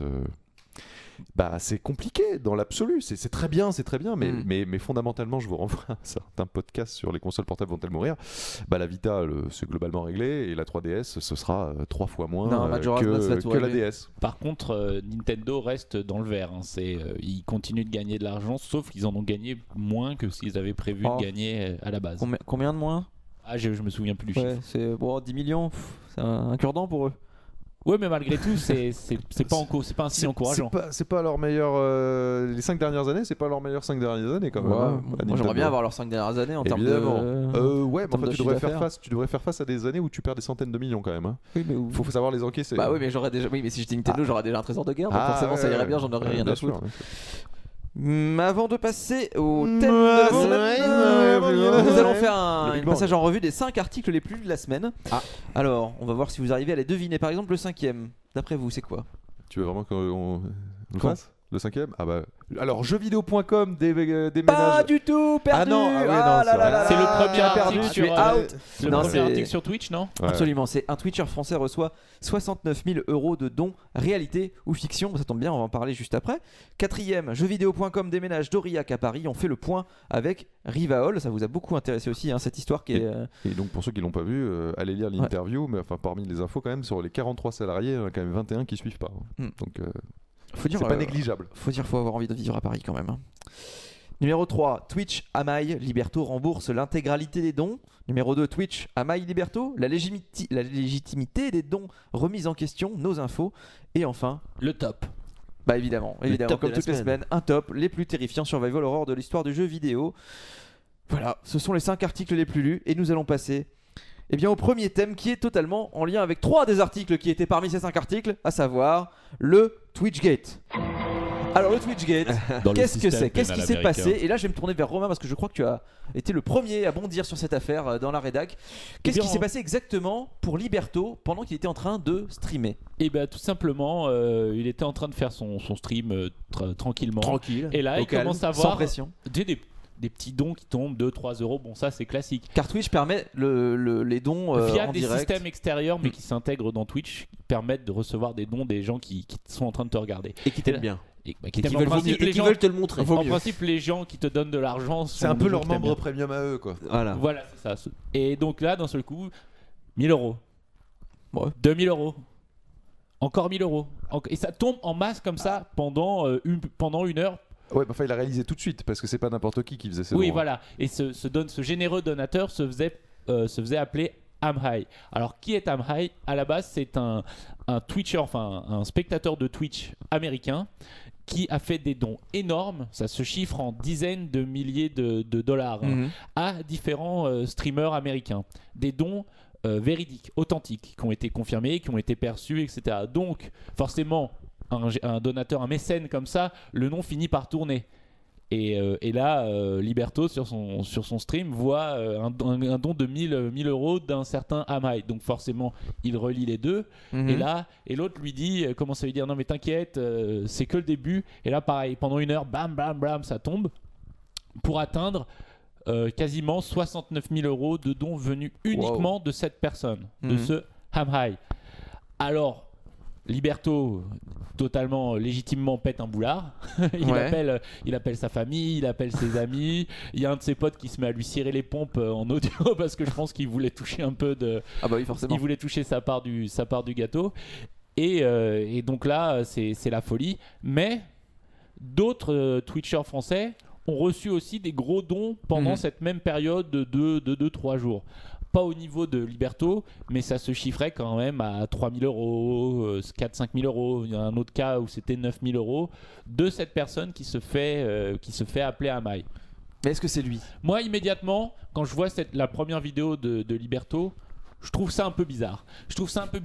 c'est compliqué dans l'absolu, c'est très bien, mais fondamentalement, je vous renvoie à un certain podcast sur les consoles portables vont-elles mourir. La Vita, c'est globalement réglé, et la 3DS, ce sera 3 fois moins que la DS. Par contre, Nintendo reste dans le vert. Ils continuent de gagner de l'argent, sauf qu'ils en ont gagné moins que s'ils avaient prévu de gagner à la base. Combien de moins ? Je me souviens plus du chiffre. C'est 10 millions, c'est un cure-dent pour eux. Ouais, mais malgré tout, c'est pas un signe encourageant. C'est pas leur meilleur. Les 5 dernières années, c'est pas leurs meilleures 5 dernières années quand même. Moi, j'aimerais bien avoir leurs 5 dernières années en termes de. Ouais, mais tu devrais faire face à des années où tu perds des centaines de millions quand même. Hein. Oui, mais faut savoir les encaisser. Oui, mais si j'étais Nintendo, j'aurais déjà un trésor de guerre. Donc forcément, ça irait bien, j'en aurais rien à foutre. Avant de passer au thème de la semaine, nous allons faire un passage en revue des 5 articles les plus lus de la semaine. Alors, on va voir si vous arrivez à les deviner. Par exemple, le 5e, d'après vous, c'est quoi ? Tu veux vraiment qu'on le fasse ? Le 5e ? Alors, jeuxvideo.com des ménages. Pas du tout, perdu. C'est le premier article sur out. Le premier article sur Twitch, non ? Absolument, c'est un Twitcher français reçoit 69 000 € de dons, réalité ou fiction. Ça tombe bien, on va en parler juste après. 4e, jeuxvideo.com déménage d'Aurillac à Paris. On fait le point avec Rivaol. Ça vous a beaucoup intéressé aussi, cette histoire qui est. Et donc pour ceux qui l'ont pas vu, allez lire l'interview. Mais parmi les infos quand même sur les 43 salariés, il y en a quand même 21 qui suivent pas. Donc c'est pas négligeable. Faut avoir envie de vivre à Paris quand même. Numéro 3, Twitch, Amaï, Liberto rembourse l'intégralité des dons. Numéro 2, Twitch, Amaï, Liberto, la légitimité des dons remise en question, nos infos. Et enfin, le top. Évidemment, comme toutes les semaines, un top, les plus terrifiants survival horror de l'histoire du jeu vidéo. Voilà, ce sont les 5 articles les plus lus et nous allons passer au premier thème qui est totalement en lien avec 3 des articles qui étaient parmi ces 5 articles, à savoir le Twitchgate. Alors le Twitchgate, qu'est-ce que c'est ? Qu'est-ce qui s'est passé ? Et là je vais me tourner vers Romain parce que je crois que tu as été le premier à bondir sur cette affaire dans la rédac. Qu'est-ce qui s'est passé exactement pour Liberto pendant qu'il était en train de streamer ? Tout simplement, il était en train de faire son stream tranquillement. Tranquille. Et là il commence à avoir sans pression. Des petits dons qui tombent, 2-3 €, bon ça c'est classique. Car Twitch permet les dons via en des direct. Systèmes extérieurs mais qui s'intègrent dans Twitch, qui permettent de recevoir des dons des gens qui sont en train de te regarder. Et qui t'aiment bien. et qui veulent te le montrer. En principe, les gens qui te donnent de l'argent, c'est un peu leur membre premium à eux, quoi. Voilà, c'est ça. Et donc là, d'un seul coup, 1 000 €, 2 000 €, encore 1 000 €, et ça tombe en masse comme ça pendant une heure. Ouais, il a réalisé tout de suite parce que c'est pas n'importe qui faisait ça. Oui, voilà. Et ce généreux donateur se faisait appeler Amhai. Alors, qui est Amhai ? À la base, c'est un Twitcher, enfin un spectateur de Twitch américain qui a fait des dons énormes, ça se chiffre en dizaines de milliers de dollars, à différents streamers américains. Des dons véridiques, authentiques, qui ont été confirmés, qui ont été perçus, etc. Donc, forcément, un donateur, un mécène comme ça, le nom finit par tourner. Et là, Liberto, sur son stream, voit un don de 1 000 € d'un certain Amhai. Donc forcément, il relie les deux. Et l'autre lui dit, commence à lui dire, non mais t'inquiète, c'est que le début. Et là, pareil, pendant une heure, bam, bam, bam, ça tombe. Pour atteindre quasiment 69 000 € de dons venus uniquement de cette personne, de ce Amhai. Alors, Liberto, totalement légitimement, pète un boulard. il appelle sa famille, il appelle ses amis. Il y a un de ses potes qui se met à lui cirer les pompes en audio parce que je pense qu'il voulait toucher un peu de. Ah bah oui, forcément. Il voulait toucher sa part du gâteau. Et donc là, c'est la folie. Mais d'autres Twitchers français ont reçu aussi des gros dons pendant cette même période de 2-3 jours. Pas au niveau de Liberto, mais ça se chiffrait quand même à 3 000 €, 4-5 000 €. Il y a un autre cas où c'était 9 000 € de cette personne qui se fait appeler Amhai. Mais est-ce que c'est lui ? Moi, immédiatement, quand je vois la première vidéo de Liberto, je trouve ça un peu bizarre. Pourquoi ?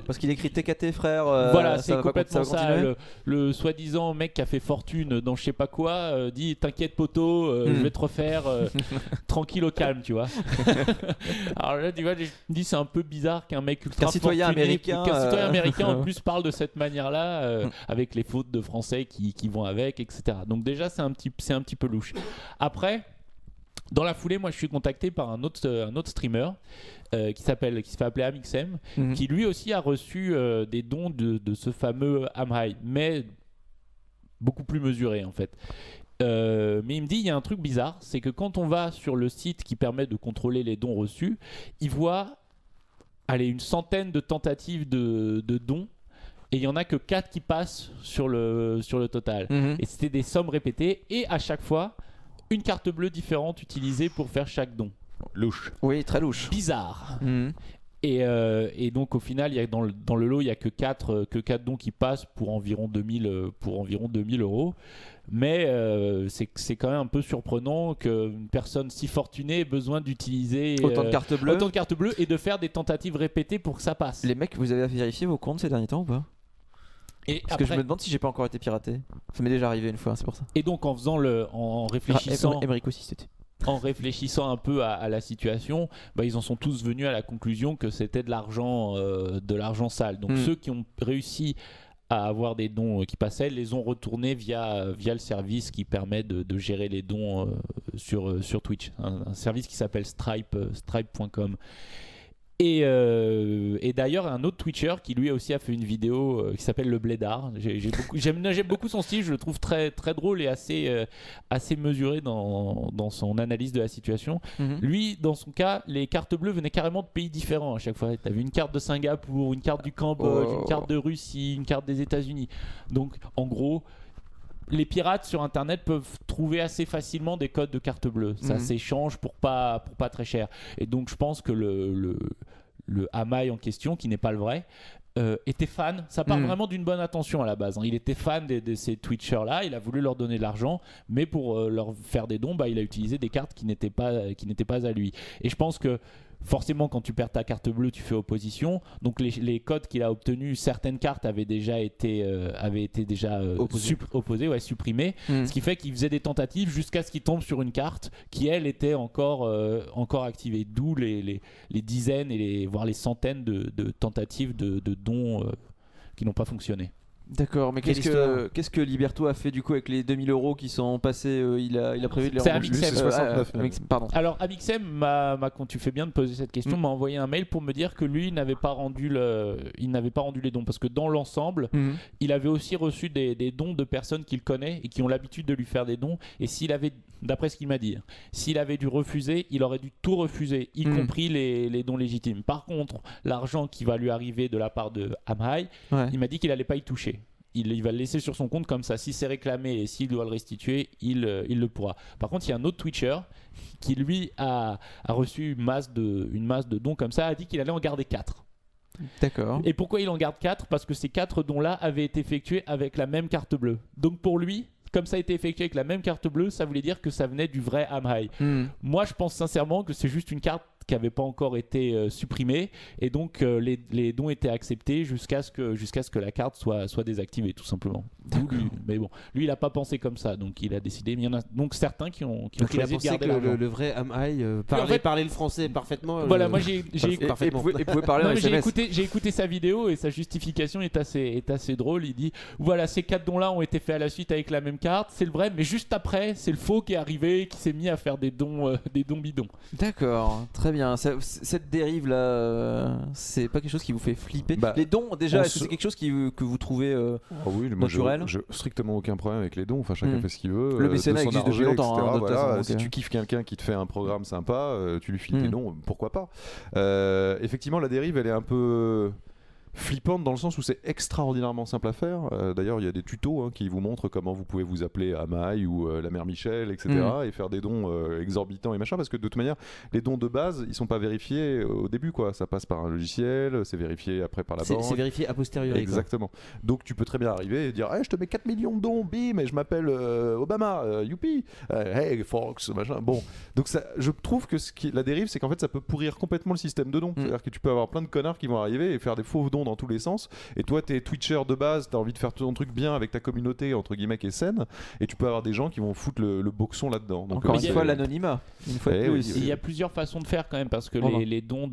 Parce qu'il écrit TKT frère. Voilà, c'est complètement ça. Le soi-disant mec qui a fait fortune dans je sais pas quoi dit t'inquiète poteau, je vais te refaire tranquille au calme, tu vois. Alors là, tu vois, je me dis c'est un peu bizarre qu'un mec ultra citoyen américain, en plus parle de cette manière-là, avec les fautes de français qui vont avec, etc. Donc déjà c'est un petit peu louche. Après, dans la foulée, moi je suis contacté par un autre streamer qui se fait appeler Amixem, qui lui aussi a reçu des dons de ce fameux Amhai, mais beaucoup plus mesurés en fait. Mais il me dit il y a un truc bizarre, c'est que quand on va sur le site qui permet de contrôler les dons reçus, il voit une centaine de tentatives de dons. Et il n'y en a que 4 qui passent sur le total. Et c'était des sommes répétées et à chaque fois une carte bleue différente utilisée pour faire chaque don. Louche. Oui, très louche. Bizarre. Et donc au final, dans le lot, il n'y a que 4 dons qui passent pour environ 2 000 €. Mais c'est quand même un peu surprenant qu'une personne si fortunée ait besoin d'utiliser autant de cartes bleues et de faire des tentatives répétées pour que ça passe. Les mecs, vous avez vérifié vos comptes ces derniers temps ou pas ? Parce que je me demande si j'ai pas encore été piraté. Ça m'est déjà arrivé une fois, c'est pour ça. Et donc en réfléchissant, aussi c'était. En réfléchissant un peu à la situation, ils en sont tous venus à la conclusion que c'était de l'argent sale. Donc ceux qui ont réussi à avoir des dons qui passaient les ont retournés via le service qui permet de gérer les dons sur Twitch, un service qui s'appelle stripe.com. Et d'ailleurs un autre Twitcher qui lui aussi a fait une vidéo qui s'appelle Le Blédard. J'aime beaucoup son style, je le trouve très, très drôle et assez mesuré dans son analyse de la situation. Lui, dans son cas, les cartes bleues venaient carrément de pays différents à chaque fois. Tu avais une carte de Singapour, une carte du Cambodge, une carte de Russie, une carte des États-Unis. Donc en gros, les pirates sur internet peuvent trouver assez facilement des codes de carte bleue. Ça s'échange pour pas très cher. Et donc je pense que le Amhai en question, qui n'est pas le vrai, était fan. Ça part vraiment d'une bonne intention à la base. Il était fan de ces Twitchers là. Il a voulu leur donner de l'argent, mais pour leur faire des dons, il a utilisé des cartes qui n'étaient pas à lui. Et je pense que forcément, quand tu perds ta carte bleue, tu fais opposition. Donc les codes qu'il a obtenus, certaines cartes avaient déjà été opposées, supprimées. Ce qui fait qu'il faisait des tentatives jusqu'à ce qu'il tombe sur une carte qui, elle, était encore activée. D'où les dizaines voire les centaines de tentatives de dons qui n'ont pas fonctionné. D'accord, mais qu'est-ce que Liberto a fait du coup avec les 2000 € qui sont passés il a prévu de les C'est rembourser. Amixem. C'est 69. Pardon. Alors Amixem, quand tu fais bien de poser cette question, m'a envoyé un mail pour me dire que lui, il n'avait pas rendu les dons parce que dans l'ensemble, il avait aussi reçu des dons de personnes qu'il connaît et qui ont l'habitude de lui faire des dons. Et s'il avait, d'après ce qu'il m'a dit, s'il avait dû refuser, il aurait dû tout refuser, y compris les dons légitimes. Par contre, l'argent qui va lui arriver de la part de Amhai, il m'a dit qu'il allait pas y toucher. Il va le laisser sur son compte comme ça. Si c'est réclamé et s'il doit le restituer, il le pourra. Par contre, il y a un autre Twitcher qui lui a reçu une masse de dons comme ça, a dit qu'il allait en garder 4. D'accord. Et pourquoi il en garde 4 ? Parce que ces 4 dons-là avaient été effectués avec la même carte bleue. Donc pour lui, comme ça a été effectué avec la même carte bleue, ça voulait dire que ça venait du vrai Amhai. Moi, je pense sincèrement que c'est juste une carte qui n'avait pas encore été supprimée et donc les dons étaient acceptés jusqu'à ce que la carte soit désactivée tout simplement. Mais bon, lui il n'a pas pensé comme ça, donc il a décidé. Mais il y en a donc certains qui ont donc il a choisi de pensé garder que l'argent. le vrai Amhai parlait le français parfaitement. Voilà, moi j'ai pouvait parler en SMS. j'ai écouté sa vidéo et sa justification est assez drôle. Il dit voilà, ces 4 dons là ont été faits à la suite avec la même carte, c'est le vrai, mais juste après c'est le faux qui est arrivé, qui s'est mis à faire des dons bidons. D'accord, très bien. Cette dérive là, c'est pas quelque chose qui vous fait flipper? Les dons déjà, est-ce que c'est quelque chose que vous trouvez oui, moi naturel? j'ai strictement aucun problème avec les dons, enfin chacun fait ce qu'il veut. Le mécénat existe depuis longtemps, etc. Voilà, si tu kiffes quelqu'un qui te fait un programme sympa, tu lui files tes dons, pourquoi pas. Effectivement, la dérive elle est un peu flippante dans le sens où c'est extraordinairement simple à faire. D'ailleurs, il y a des tutos qui vous montrent comment vous pouvez vous appeler Amhai ou la mère Michel, etc. et faire des dons exorbitants et machin, parce que de toute manière, les dons de base, ils sont pas vérifiés au début, quoi. Ça passe par un logiciel, c'est vérifié après par la banque. C'est vérifié a posteriori. Exactement. Donc tu peux très bien arriver et dire hey, je te mets 4 millions de dons, bim, et je m'appelle Obama, youpi, hey Fox, machin. Bon, donc ça, je trouve que la dérive, c'est qu'en fait, ça peut pourrir complètement le système de dons. C'est-à-dire que tu peux avoir plein de connards qui vont arriver et faire des faux dons dans tous les sens, et toi t'es Twitcher de base, t'as envie de faire ton truc bien avec ta communauté entre guillemets qui est saine, et tu peux avoir des gens qui vont foutre le boxon là-dedans. Donc encore une fois l'anonymat. Il y a plusieurs façons de faire quand même, parce que les dons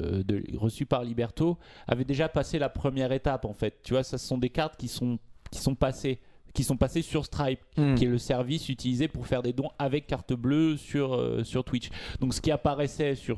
reçus par Liberto avaient déjà passé la première étape en fait. Tu vois, ça ce sont des cartes qui sont passées sur Stripe, qui est le service utilisé pour faire des dons avec carte bleue sur Twitch. Donc ce qui apparaissait sur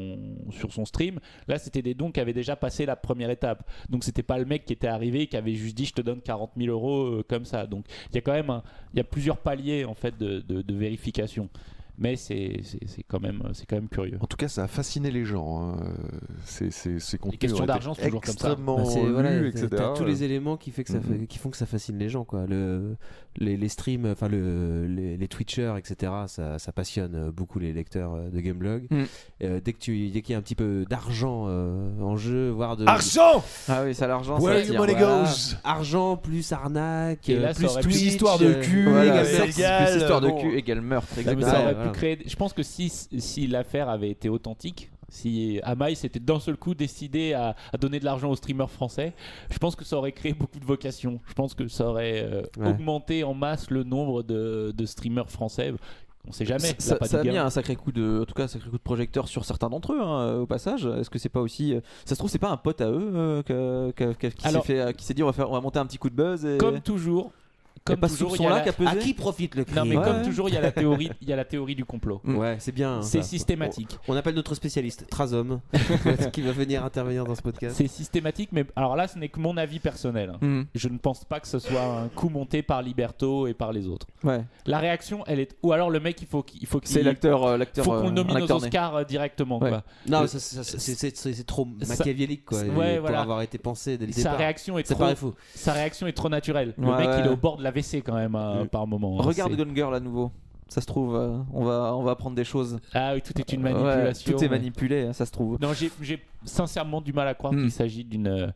son stream, là c'était des dons qui avaient déjà passé la première étape. Donc c'était pas le mec qui était arrivé et qui avait juste dit je te donne 40 000 € comme ça. Donc il y a quand même plusieurs paliers en fait de vérification. Mais c'est quand même curieux. En tout cas, ça a fasciné les gens. Ces contenus les questions d'argent, c'est toujours comme ça. Extrêmement etc. T'as tous les éléments qui font que ça fascine les gens, quoi. Les streams, enfin les Twitchers, etc. Ça passionne beaucoup les lecteurs de Gameblog. Dès qu'il y a un petit peu d'argent en jeu, voire de argent. Ah oui, ça l'argent. Where your money goes. Argent plus arnaque, et là, plus Twitch, histoire de cul, plus histoire de cul égale meurtre. Je pense que si l'affaire avait été authentique, si Amhai s'était d'un seul coup décidé à donner de l'argent aux streamers français, je pense que ça aurait créé beaucoup de vocations. Je pense que ça aurait augmenté en masse le nombre de streamers français. On sait jamais. Ça a mis un sacré coup de projecteur sur certains d'entre eux au passage. Est-ce que c'est pas aussi, ça se trouve c'est pas un pote à eux qui s'est dit on va monter un petit coup de buzz comme toujours. Comme toujours, à qui profite le crime? Non, mais comme toujours, il y a la théorie du complot. Ouais, c'est bien. C'est systématique. On appelle notre spécialiste, Trazom, qui va venir intervenir dans ce podcast. C'est systématique, mais alors là, ce n'est que mon avis personnel. Je ne pense pas que ce soit un coup monté par Liberto et par les autres. Ouais. La réaction, elle est. Ou alors le mec, il faut qu'il. C'est l'acteur. Faut qu'on le nomine aux Oscars directement. Ouais. Quoi. Non, c'est trop machiavélique, quoi. Pour avoir été pensé dès le départ. Sa réaction est trop naturelle. Le mec, il est au bord de la WC quand même par moment. Regarde Gone Girl à nouveau. Ça se trouve, on va apprendre des choses. Ah oui, tout est une manipulation. Tout est manipulé, ça se trouve. Non, j'ai sincèrement du mal à croire qu'il s'agit d'une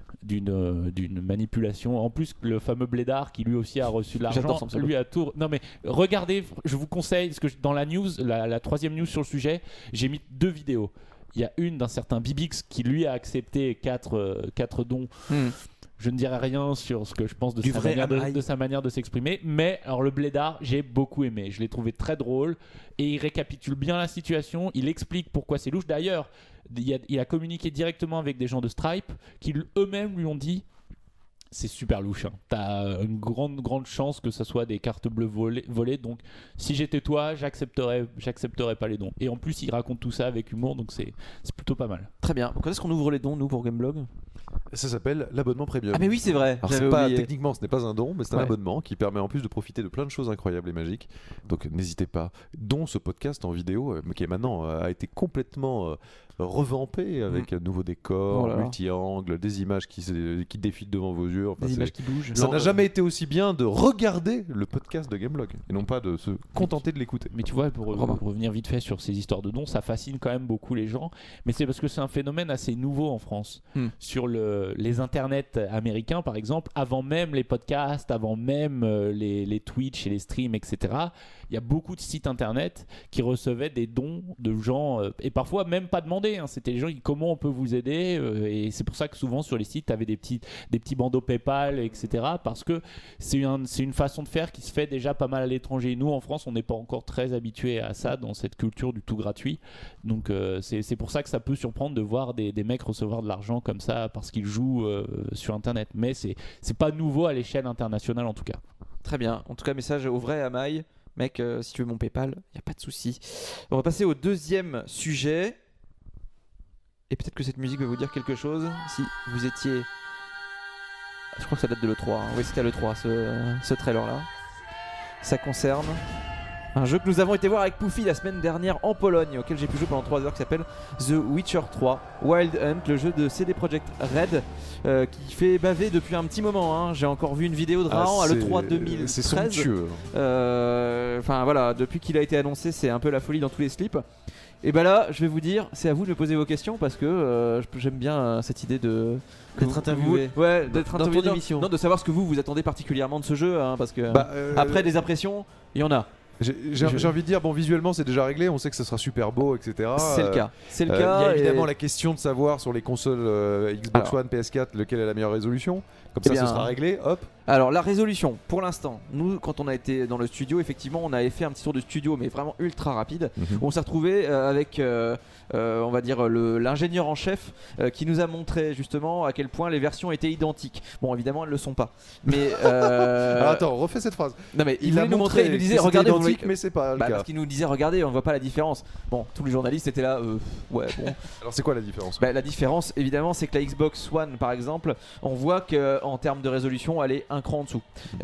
manipulation. En plus, le fameux Blédard qui lui aussi a reçu de l'argent, lui a tout. Non mais regardez, je vous conseille parce que dans la news, la troisième news sur le sujet, j'ai mis 2 vidéos. Il y a une d'un certain Bibix qui lui a accepté 4 dons. Je ne dirai rien sur ce que je pense de sa manière de s'exprimer, mais alors le Blédard, j'ai beaucoup aimé. Je l'ai trouvé très drôle et il récapitule bien la situation. Il explique pourquoi c'est louche. D'ailleurs, il a communiqué directement avec des gens de Stripe qui eux-mêmes lui ont dit c'est super louche. Hein. T'as une grande chance que ça soit des cartes bleues volées. Donc, si j'étais toi, j'accepterais pas les dons. Et en plus, il raconte tout ça avec humour, donc c'est plutôt pas mal. Très bien. Quand est-ce qu'on ouvre les dons, nous, pour Gameblog ? Ça s'appelle l'abonnement premium. Ah mais oui, c'est vrai. Alors c'est pas, techniquement, ce n'est pas un don, mais c'est un abonnement qui permet en plus de profiter de plein de choses incroyables et magiques. Donc n'hésitez pas. Dont ce podcast en vidéo, qui est maintenant a été complètement revampé avec un nouveau décor, multi-angle, des images qui défilent devant vos yeux. Enfin, des images qui bougent. Ça n'a jamais été aussi bien de regarder le podcast de Gameblog et non pas de se contenter de l'écouter. Mais tu vois, pour revenir vite fait sur ces histoires de dons, ça fascine quand même beaucoup les gens. Mais c'est parce que c'est un phénomène assez nouveau en France. Sur les internets américains, par exemple, avant même les podcasts, avant même les Twitch et les streams, etc., il y a beaucoup de sites internet qui recevaient des dons de gens, et parfois même pas demandés. Hein. C'était les gens qui disent comment on peut vous aider, et c'est pour ça que souvent sur les sites, tu avais des petits bandeaux PayPal, etc., parce que c'est une façon de faire qui se fait déjà pas mal à l'étranger. Nous, en France, on n'est pas encore très habitués à ça, dans cette culture du tout gratuit. Donc c'est pour ça que ça peut surprendre de voir des mecs recevoir de l'argent comme ça parce qu'ils jouent sur internet, mais c'est pas nouveau à l'échelle internationale en tout cas. Très bien, en tout cas message au vrai Amaï, mec, si tu veux mon PayPal, y a pas de souci. On va passer au deuxième sujet, et peut-être que cette musique va vous dire quelque chose si vous étiez, je crois que ça date de l'E3, hein. Oui, c'était à l'E3 ce trailer là. Ça concerne un jeu que nous avons été voir avec Poufy la semaine dernière en Pologne, auquel j'ai pu jouer pendant 3 heures, qui s'appelle The Witcher 3 Wild Hunt, le jeu de CD Projekt Red, qui fait baver depuis un petit moment. Hein. J'ai encore vu une vidéo de Rahan à l'E3 2013. C'est somptueux. Enfin voilà, depuis qu'il a été annoncé, c'est un peu la folie dans tous les slips. Et bah là, je vais vous dire, c'est à vous de me poser vos questions parce que j'aime bien cette idée d'être interviewé. Ouais, d'être dans interviewé ton émission. Non, de savoir ce que vous attendez particulièrement de ce jeu, hein, parce que après des impressions, il y en a. J'ai envie de dire, bon, visuellement c'est déjà réglé, on sait que ça sera super beau, etc. C'est le cas. Il y a évidemment la question de savoir sur les consoles Xbox One, PS4, lequel est la meilleure résolution. Comme ça, ce sera réglé, hop. Alors, la résolution, pour l'instant, nous, quand on a été dans le studio, effectivement, on avait fait un petit tour de studio, mais vraiment ultra rapide. Où on s'est retrouvé avec, on va dire, l'ingénieur en chef qui nous a montré justement à quel point les versions étaient identiques. Bon, évidemment, elles le sont pas. Mais. Alors, attends, refais cette phrase. Non, mais il voulait nous montrer, il nous disait, regardez, identique, mais c'est pas le cas. Parce qu'il nous disait, regardez, on voit pas la différence. Bon, tous les journalistes étaient là, ouais, bon. Alors, c'est quoi la différence? La différence, évidemment, c'est que la Xbox One, par exemple, on voit qu'en termes de résolution, elle est un cran en dessous.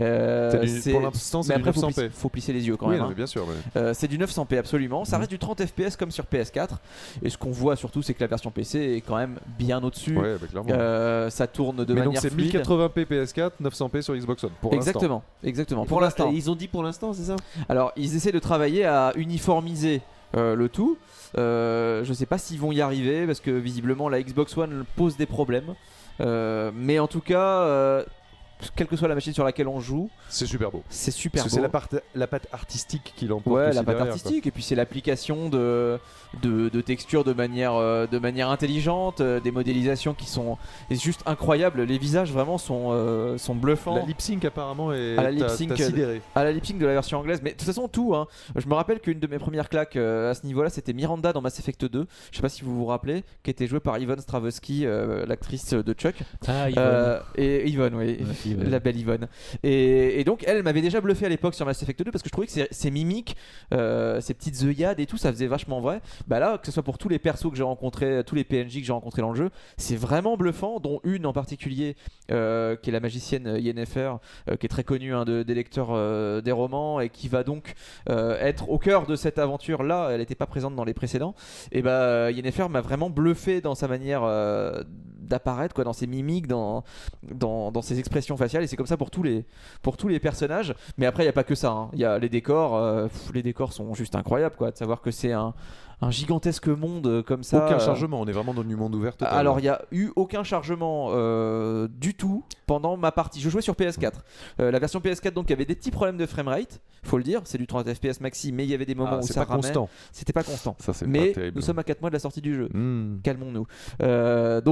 Pour l'instant, c'est du 900p. Faut plisser les yeux quand même. Non, mais bien sûr. C'est du 900p absolument. Ça reste du 30 fps comme sur PS4. Et ce qu'on voit surtout, c'est que la version PC est quand même bien au-dessus. Ouais, clairement. Ça tourne de manière fluide. Donc c'est 1080p PS4, 900p sur Xbox One. Pour exactement. Pour l'instant. Ils ont dit pour l'instant, c'est ça? Alors, ils essaient de travailler à uniformiser le tout. Je sais pas s'ils vont y arriver parce que visiblement la Xbox One pose des problèmes. Mais en tout cas, quelle que soit la machine sur laquelle on joue, c'est super beau. C'est super beau. C'est la patte artistique qui l'emporte. Ouais, la patte derrière, artistique, quoi. Et puis c'est l'application de textures de manière intelligente, des modélisations qui sont juste incroyables. Les visages vraiment sont bluffants. La lip sync apparemment est à la lip sync de la version anglaise. Mais de toute façon tout. Hein. Je me rappelle qu'une de mes premières claques à ce niveau-là, c'était Miranda dans Mass Effect 2. Je sais pas si vous vous rappelez, qui était jouée par Yvonne Strahovski, l'actrice de Chuck. Ah, Yvonne. Et Yvonne, oui. La belle Yvonne. Et donc elle m'avait déjà bluffé à l'époque sur Mass Effect 2 parce que je trouvais que ces mimiques, ces petites œillades et tout, ça faisait vachement vrai. Bah là, que ce soit pour tous les persos que j'ai rencontrés, tous les PNJ que j'ai rencontrés dans le jeu, c'est vraiment bluffant, dont une en particulier qui est la magicienne Yennefer, qui est très connue des lecteurs des romans et qui va donc être au cœur de cette aventure là. Elle n'était pas présente dans les précédents. Et bah Yennefer m'a vraiment bluffé dans sa manière d'apparaître, quoi, dans ses mimiques, dans ses expressions faciales, et c'est comme ça pour tous les personnages. Mais après il y a pas que ça, hein. Il y a les décors, les décors sont juste incroyables, quoi, de savoir que c'est un gigantesque monde comme ça. Aucun chargement, on est vraiment dans du monde ouvert total. Alors il n'y a eu aucun chargement du tout pendant ma partie. Je jouais sur PS4. La version PS4 donc avait des petits problèmes de framerate, faut le dire, c'est du 30 fps maxi, mais il y avait des moments où ça ramait. C'était pas constant. Ça, mais pas nous sommes à 4 mois de la sortie du jeu. Mmh. Calmons-nous. Donc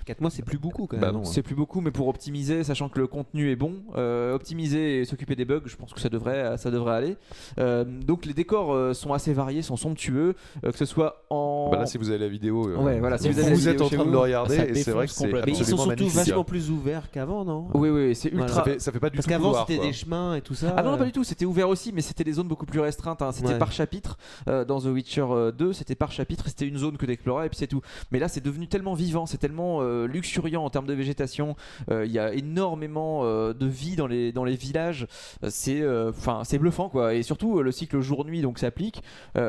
4 mois, c'est plus beaucoup quand même. Bah non. C'est plus beaucoup, mais pour optimiser, sachant que le contenu est bon, optimiser et s'occuper des bugs, je pense que ça devrait aller. Donc les décors sont assez variés, sont somptueux, que ce soit en. Là, si vous avez la vidéo, Ouais, voilà, si vous avez la vous êtes vidéo en chez train de vous, le regarder, ça et c'est vrai que c'est défonce Mais ils sont absolument surtout magnifique. vachement plus ouverts qu'avant, non? Oui, c'est ultra. Ça fait pas du Parce tout qu'avant couloir, c'était quoi. des chemins et tout ça. Ah non, pas du tout, c'était ouvert aussi, mais c'était des zones beaucoup plus restreintes. C'était Ouais. par chapitre. Dans The Witcher 2, c'était par chapitre, c'était une zone que t'explorais et puis c'est tout. Mais là, c'est devenu tellement vivant, c'est tellement luxuriant en termes de végétation. Il y a énormément de vie dans les villages. C'est bluffant, quoi. Et surtout, le cycle jour-nuit donc s'applique.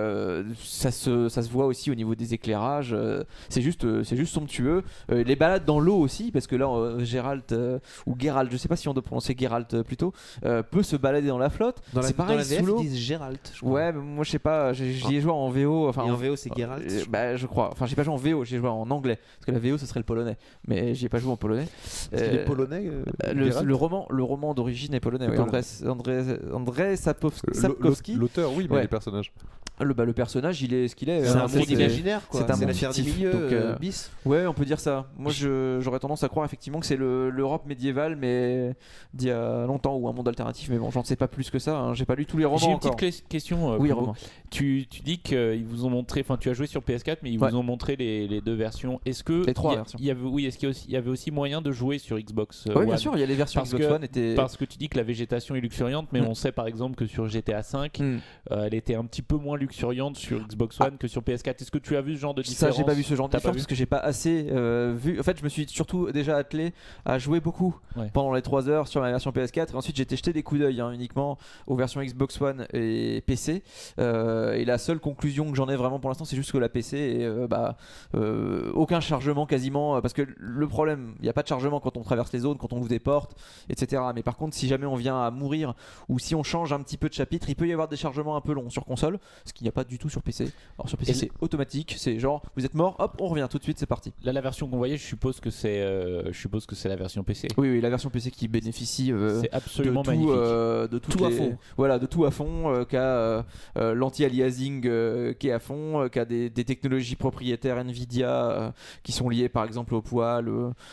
Ça se voit aussi au niveau des éclairages. C'est juste somptueux. Les balades dans l'eau aussi, parce que là, Geralt ou Geralt, je sais pas si on doit prononcer Geralt plutôt, peut se balader dans la flotte. C'est pareil, dans la VF, sous l'eau. ils disent Geralt. je crois. Ouais, mais moi je sais pas, j'y ai joué en VO. Enfin, Et en VO, c'est Geralt. je crois. Enfin, j'ai pas joué en VO, j'ai joué en anglais. Parce que la VO, ce serait le polonais. Mais j'y ai pas joué en polonais. Est-ce qu'il est polonais Geralt Le roman d'origine est polonais. C'est Oui, polonais. Andrzej Sapkowski. L'auteur, oui, mais Ouais. les personnages. Le personnage, il est ce qu'il est. C'est hein, un monde imaginaire, quoi. c'est un C'est la monde pierre du fictif, milieu donc, bis. Ouais, on peut dire ça. Moi, j'aurais tendance à croire effectivement que c'est l'Europe médiévale, mais d'il y a longtemps, ou un monde alternatif. Mais bon, j'en sais pas plus que ça. Hein. J'ai pas lu tous les romans J'ai une encore. petite question. Oui, Combo. roman. Tu dis qu'ils vous ont montré, enfin tu as joué sur PS4, mais ils Ouais. vous ont montré les deux versions. Est-ce que Les trois versions. est-ce qu'il y avait aussi moyen de jouer sur Xbox Oui, bien One? sûr, il y a les versions Parce Xbox que- One étaient. Parce que tu dis que la végétation est luxuriante, mais Mm. on sait par exemple que sur GTA V, Hmm. elle était un petit peu moins luxuriante sur Xbox One que sur PS4. Est-ce que tu as vu ce genre de Ça, différence? j'ai pas vu ce genre de T'as différence pas vu parce que j'ai pas assez vu. En fait, je me suis surtout déjà attelé à jouer beaucoup Ouais. pendant les 3 heures sur ma version PS4. Et ensuite, j'ai jeté des coups d'œil uniquement aux versions Xbox One et PC. Et la seule conclusion que j'en ai vraiment pour l'instant, c'est juste que la PC est aucun chargement quasiment. Parce que le problème, il n'y a pas de chargement quand on traverse les zones, quand on ouvre des portes, etc. Mais par contre, si jamais on vient à mourir ou si on change un petit peu de chapitre, il peut y avoir des chargements un peu longs sur console, ce qu'il n'y a pas du tout sur PC. Alors sur PC, Et c'est automatique, c'est genre vous êtes mort, hop, on revient tout de suite, c'est parti. Là, la version qu'on voyait, je suppose que c'est la version PC. Oui, la version PC qui bénéficie C'est de absolument tout, magnifique. de toutes Tout à les- fond. Voilà, de tout à fond, qu'a l'anti-aliasing qui est à fond, qu'a des technologies propriétaires Nvidia qui sont liées par exemple au poil,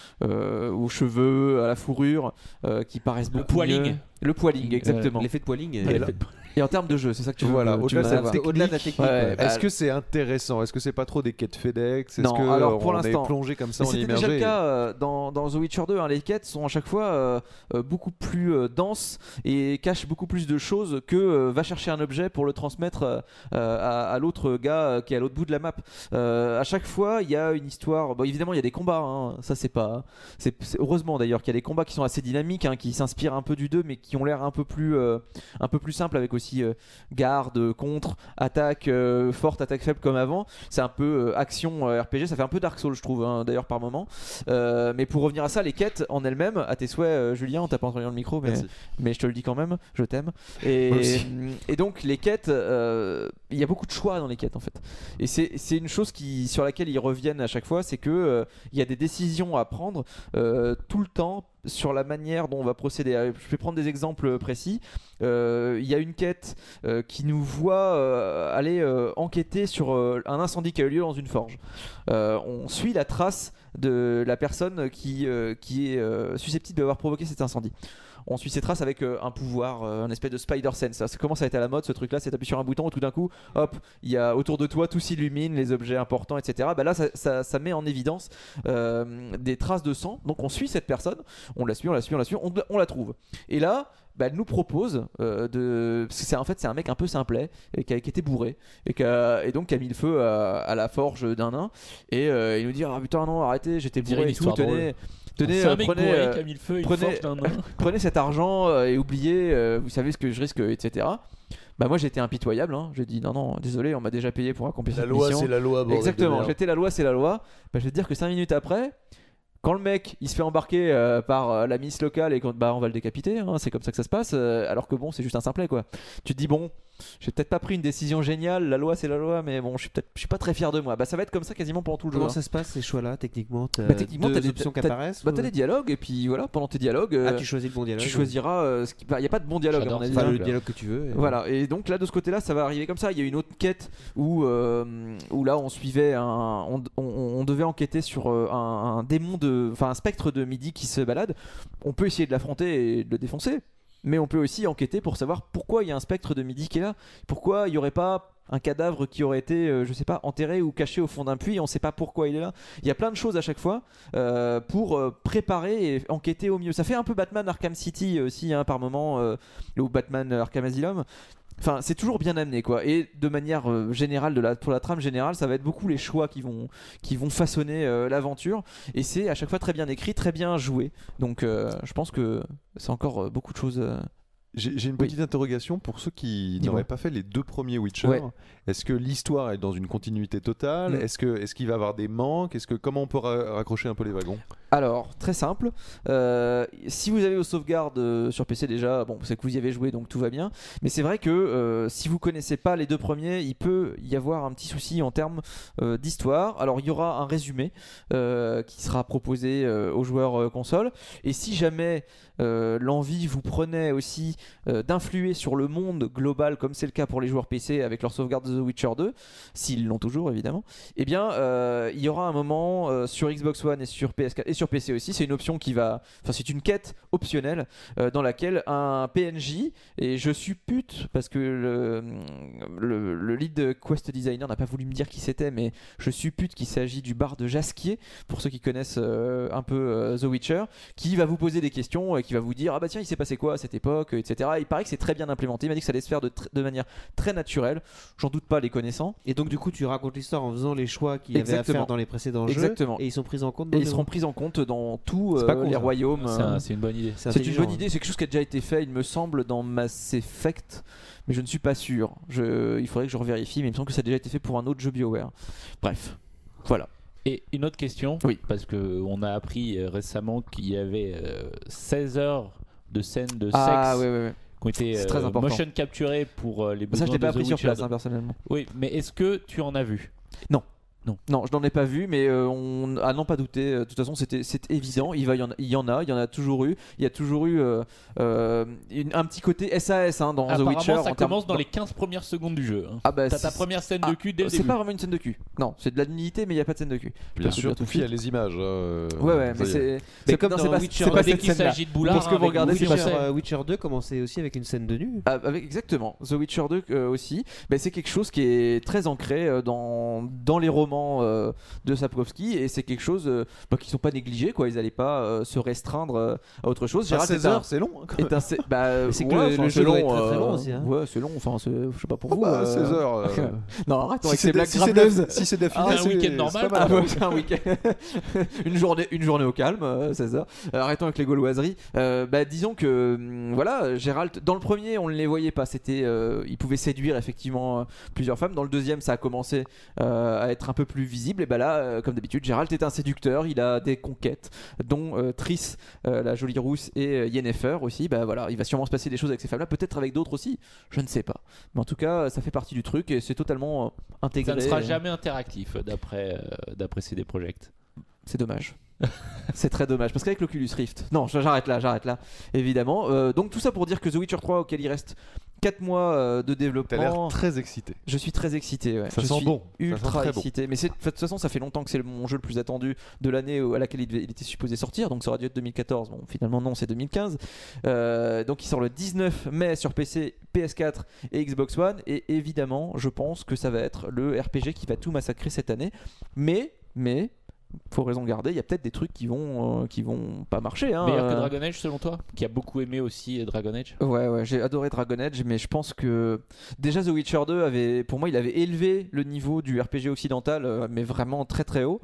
aux cheveux, à la fourrure, qui paraissent Le beaucoup poiling. mieux. Le poiling, exactement. L'effet de poiling. Et là- Et en termes de jeu, c'est ça que tu veux Voilà, tu au-delà veux de la savoir. technique, Au-delà de la technique. Ouais, Est-ce que c'est intéressant? Est-ce que c'est pas trop des quêtes FedEx? Est-ce Non, que alors, pour on est l'instant. plongé comme ça, Mais on est c'était déjà immergé? le cas dans The Witcher 2. Les quêtes sont à chaque fois beaucoup plus denses et cachent beaucoup plus de choses que va chercher un objet pour le transmettre à l'autre gars qui est à l'autre bout de la map. À chaque fois, il y a une histoire. Bon, évidemment, il y a des combats. Hein. Ça, c'est heureusement d'ailleurs qu'il y a des combats qui sont assez dynamiques, hein, qui s'inspirent un peu du 2, mais qui ont l'air un peu plus simples avec aussi garde, contre, attaque forte, attaque faible comme avant. C'est un peu action RPG. Ça fait un peu Dark Souls, je trouve, hein, d'ailleurs par moment. Mais pour revenir à ça, les quêtes en elles-mêmes, à tes souhaits, Julien, on t'a pas entendu dans le micro, mais je te le dis quand même, je t'aime. Et donc les quêtes, il y a beaucoup de choix dans les quêtes en fait. Et c'est une chose sur laquelle ils reviennent à chaque fois, c'est que il y a des décisions à prendre tout le temps sur la manière dont on va procéder. Je vais prendre des exemples précis. Il y a une quête qui nous voit aller enquêter sur un incendie qui a eu lieu dans une forge. On suit la trace de la personne qui est susceptible d'avoir provoqué cet incendie. On suit ses traces avec un pouvoir, un espèce de spider sense. Ça commence à être à la mode ce truc là, c'est t'appuies sur un bouton et tout d'un coup, hop, il y a autour de toi, tout s'illumine, les objets importants, etc. Là ça met en évidence des traces de sang. Donc on suit cette personne, on la suit, on la trouve. Et là, elle nous propose parce que c'est un mec un peu simplet et qui était bourré et donc qui a mis le feu à la forge d'un nain et il nous dit ah putain non arrêtez, j'étais bourré et tout, tenez, c'est un mec bourré qui a mis le feu, prenez cet argent et oubliez, vous savez ce que je risque, etc. Moi j'étais impitoyable, hein. J'ai dit non désolé, on m'a déjà payé pour accomplir cette mission. La loi c'est la loi, bordel de Exactement, merde. j'étais la loi c'est la loi. Je vais te dire que 5 minutes après, quand le mec il se fait embarquer par la milice locale et quand on va le décapiter, hein, c'est comme ça que ça se passe, alors que bon c'est juste un simplet quoi. Tu te dis bon, j'ai peut-être pas pris une décision géniale, la loi c'est la loi, mais bon, je suis pas très fier de moi. Bah ça va être comme ça quasiment pendant tout le jeu. Comment ça se passe ces choix-là techniquement? Techniquement, t'as des options qui apparaissent? T'as des dialogues et puis voilà, pendant tes dialogues, tu choisis le bon dialogue. tu choisiras. Il y a pas de bon dialogue à mon avis. Le dialogue que tu veux. Voilà, et donc là de ce côté-là, ça va arriver comme ça. Il y a une autre quête où là on suivait on devait enquêter sur un démon un spectre de midi qui se balade. On peut essayer de l'affronter et de le défoncer. Mais on peut aussi enquêter pour savoir pourquoi il y a un spectre de midi qui est là. Pourquoi il n'y aurait pas un cadavre qui aurait été, je sais pas, enterré ou caché au fond d'un puits, on ne sait pas pourquoi il est là. Il y a plein de choses à chaque fois pour préparer et enquêter au mieux. Ça fait un peu Batman Arkham City aussi, hein, par moment, ou Batman Arkham Asylum. Enfin, c'est toujours bien amené, quoi. Et de manière générale, pour la trame générale, ça va être beaucoup les choix qui vont façonner l'aventure. Et c'est à chaque fois très bien écrit, très bien joué. Donc, je pense que c'est encore beaucoup de choses. J'ai une petite interrogation pour ceux qui n'auraient pas fait les 2 premiers Witcher. Ouais. Est-ce que l'histoire est dans une continuité totale? Est-ce qu'il va y avoir des manques? Comment on peut raccrocher un peu les wagons? Alors, très simple. Si vous avez vos sauvegardes sur PC déjà, bon, c'est que vous y avez joué, donc tout va bien. Mais c'est vrai que si vous connaissez pas les 2 premiers, il peut y avoir un petit souci en termes d'histoire. Alors, il y aura un résumé qui sera proposé aux joueurs console. Et si jamais l'envie vous prenait aussi d'influer sur le monde global, comme c'est le cas pour les joueurs PC avec leur sauvegarde de The Witcher 2, s'ils l'ont toujours évidemment, eh bien il y aura un moment sur Xbox One et sur PS4 et sur PC aussi, c'est une option c'est une quête optionnelle dans laquelle un PNJ, et je suppute parce que le lead quest designer n'a pas voulu me dire qui c'était, mais je suppute qu'il s'agit du barde Jasquier, pour ceux qui connaissent un peu The Witcher, qui va vous poser des questions et qui va vous dire ah bah tiens il s'est passé quoi à cette époque, etc. Il paraît que c'est très bien implémenté, il m'a dit que ça allait se faire de manière très naturelle, j'en doute pas les connaissants. Et donc du coup tu racontes l'histoire en faisant les choix qu'il y avait à faire dans les précédents jeux, et ils sont pris en compte dans seront pris en compte dans tous les royaumes. C'est une bonne idée. C'est une bonne idée, c'est quelque chose qui a déjà été fait il me semble dans Mass Effect, mais je ne suis pas sûr, il faudrait que je revérifie, mais il me semble que ça a déjà été fait pour un autre jeu BioWare. Bref, voilà. Et une autre question, parce qu'on a appris récemment qu'il y avait 16 heures de scènes de sexe qui ont été motion capturées pour les besoins de The Witcher. Ça, je l'ai pas appris sur place, personnellement. Oui, mais est-ce que tu en as vu? Non, je n'en ai pas vu, mais à n'en pas douter. De toute façon, c'est évident. Il y en a toujours eu. Il y a toujours eu un petit côté SAS dans The Witcher. Ça commence dans les 15 premières secondes du jeu. Hein. T'as ta première scène de cul dès le début. C'est pas vraiment une scène de cul. Non, c'est de la nudité, mais il n'y a pas de scène de cul. Bien sûr, tout de suite, il y a les images. Ouais, mais c'est comme dans Witcher 2 dès qu'il s'agit de boulard. Parce que vous regardez, Witcher 2 commençait aussi avec une scène de nu. Exactement. The Witcher 2 aussi. C'est quelque chose qui est très ancré dans les romans de Sapkowski, et c'est quelque chose qui sont pas négligés, quoi. Ils allaient pas se restreindre à autre chose. 16 heures, c'est long. C'est que le jeu doit être très long aussi. Ouais, c'est long. Enfin, je sais pas pour vous. 16 heures. Non, arrête avec ces blagues graveleuses. Si c'est d'affilée, c'est un week-end normal. C'est un week-end. une journée au calme, 16 heures. Arrêtons avec les gauloiseries. Disons que voilà, Geralt, dans le premier, on ne les voyait pas. Il pouvait séduire effectivement plusieurs femmes. Dans le deuxième, ça a commencé à être un peu plus visible, et là comme d'habitude Geralt est un séducteur, il a des conquêtes dont Triss, la jolie rousse, et Yennefer aussi. Il va sûrement se passer des choses avec ces femmes là, peut-être avec d'autres aussi, je ne sais pas, mais en tout cas ça fait partie du truc et c'est totalement intégré. Ça ne sera jamais interactif d'après CD Projekt. C'est dommage. C'est très dommage parce qu'avec l'Oculus Rift, non, j'arrête là évidemment. Donc tout ça pour dire que The Witcher 3, auquel il reste 4 mois de développement. T'as l'air très excité. Je suis très excité, ouais. Ça sent bon. Ultra excité. Bon. Mais de toute façon, ça fait longtemps que c'est mon jeu le plus attendu de l'année à laquelle il était supposé sortir. Donc ça aurait dû être 2014. Bon, finalement, non, c'est 2015. Donc il sort le 19 mai sur PC, PS4 et Xbox One. Et évidemment, je pense que ça va être le RPG qui va tout massacrer cette année. Mais faut raison garder, il y a peut-être des trucs qui vont pas marcher. Meilleur que Dragon Age selon toi, qui a beaucoup aimé aussi Dragon Age. Ouais, j'ai adoré Dragon Age, mais je pense que déjà The Witcher 2 pour moi, il avait élevé le niveau du RPG occidental, mais vraiment très très haut,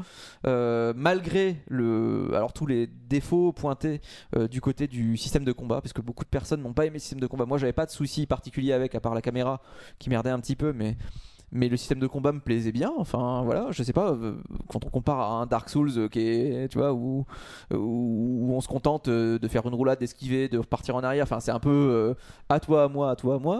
malgré tous les défauts pointés du côté du système de combat, parce que beaucoup de personnes n'ont pas aimé le système de combat. Moi, j'avais pas de soucis particuliers avec, à part la caméra qui merdait un petit peu, mais mais le système de combat me plaisait bien. Enfin voilà, je sais pas, quand on compare à un Dark Souls qui est, tu vois, où on se contente de faire une roulade, d'esquiver, de repartir en arrière, enfin c'est un peu à toi, à moi,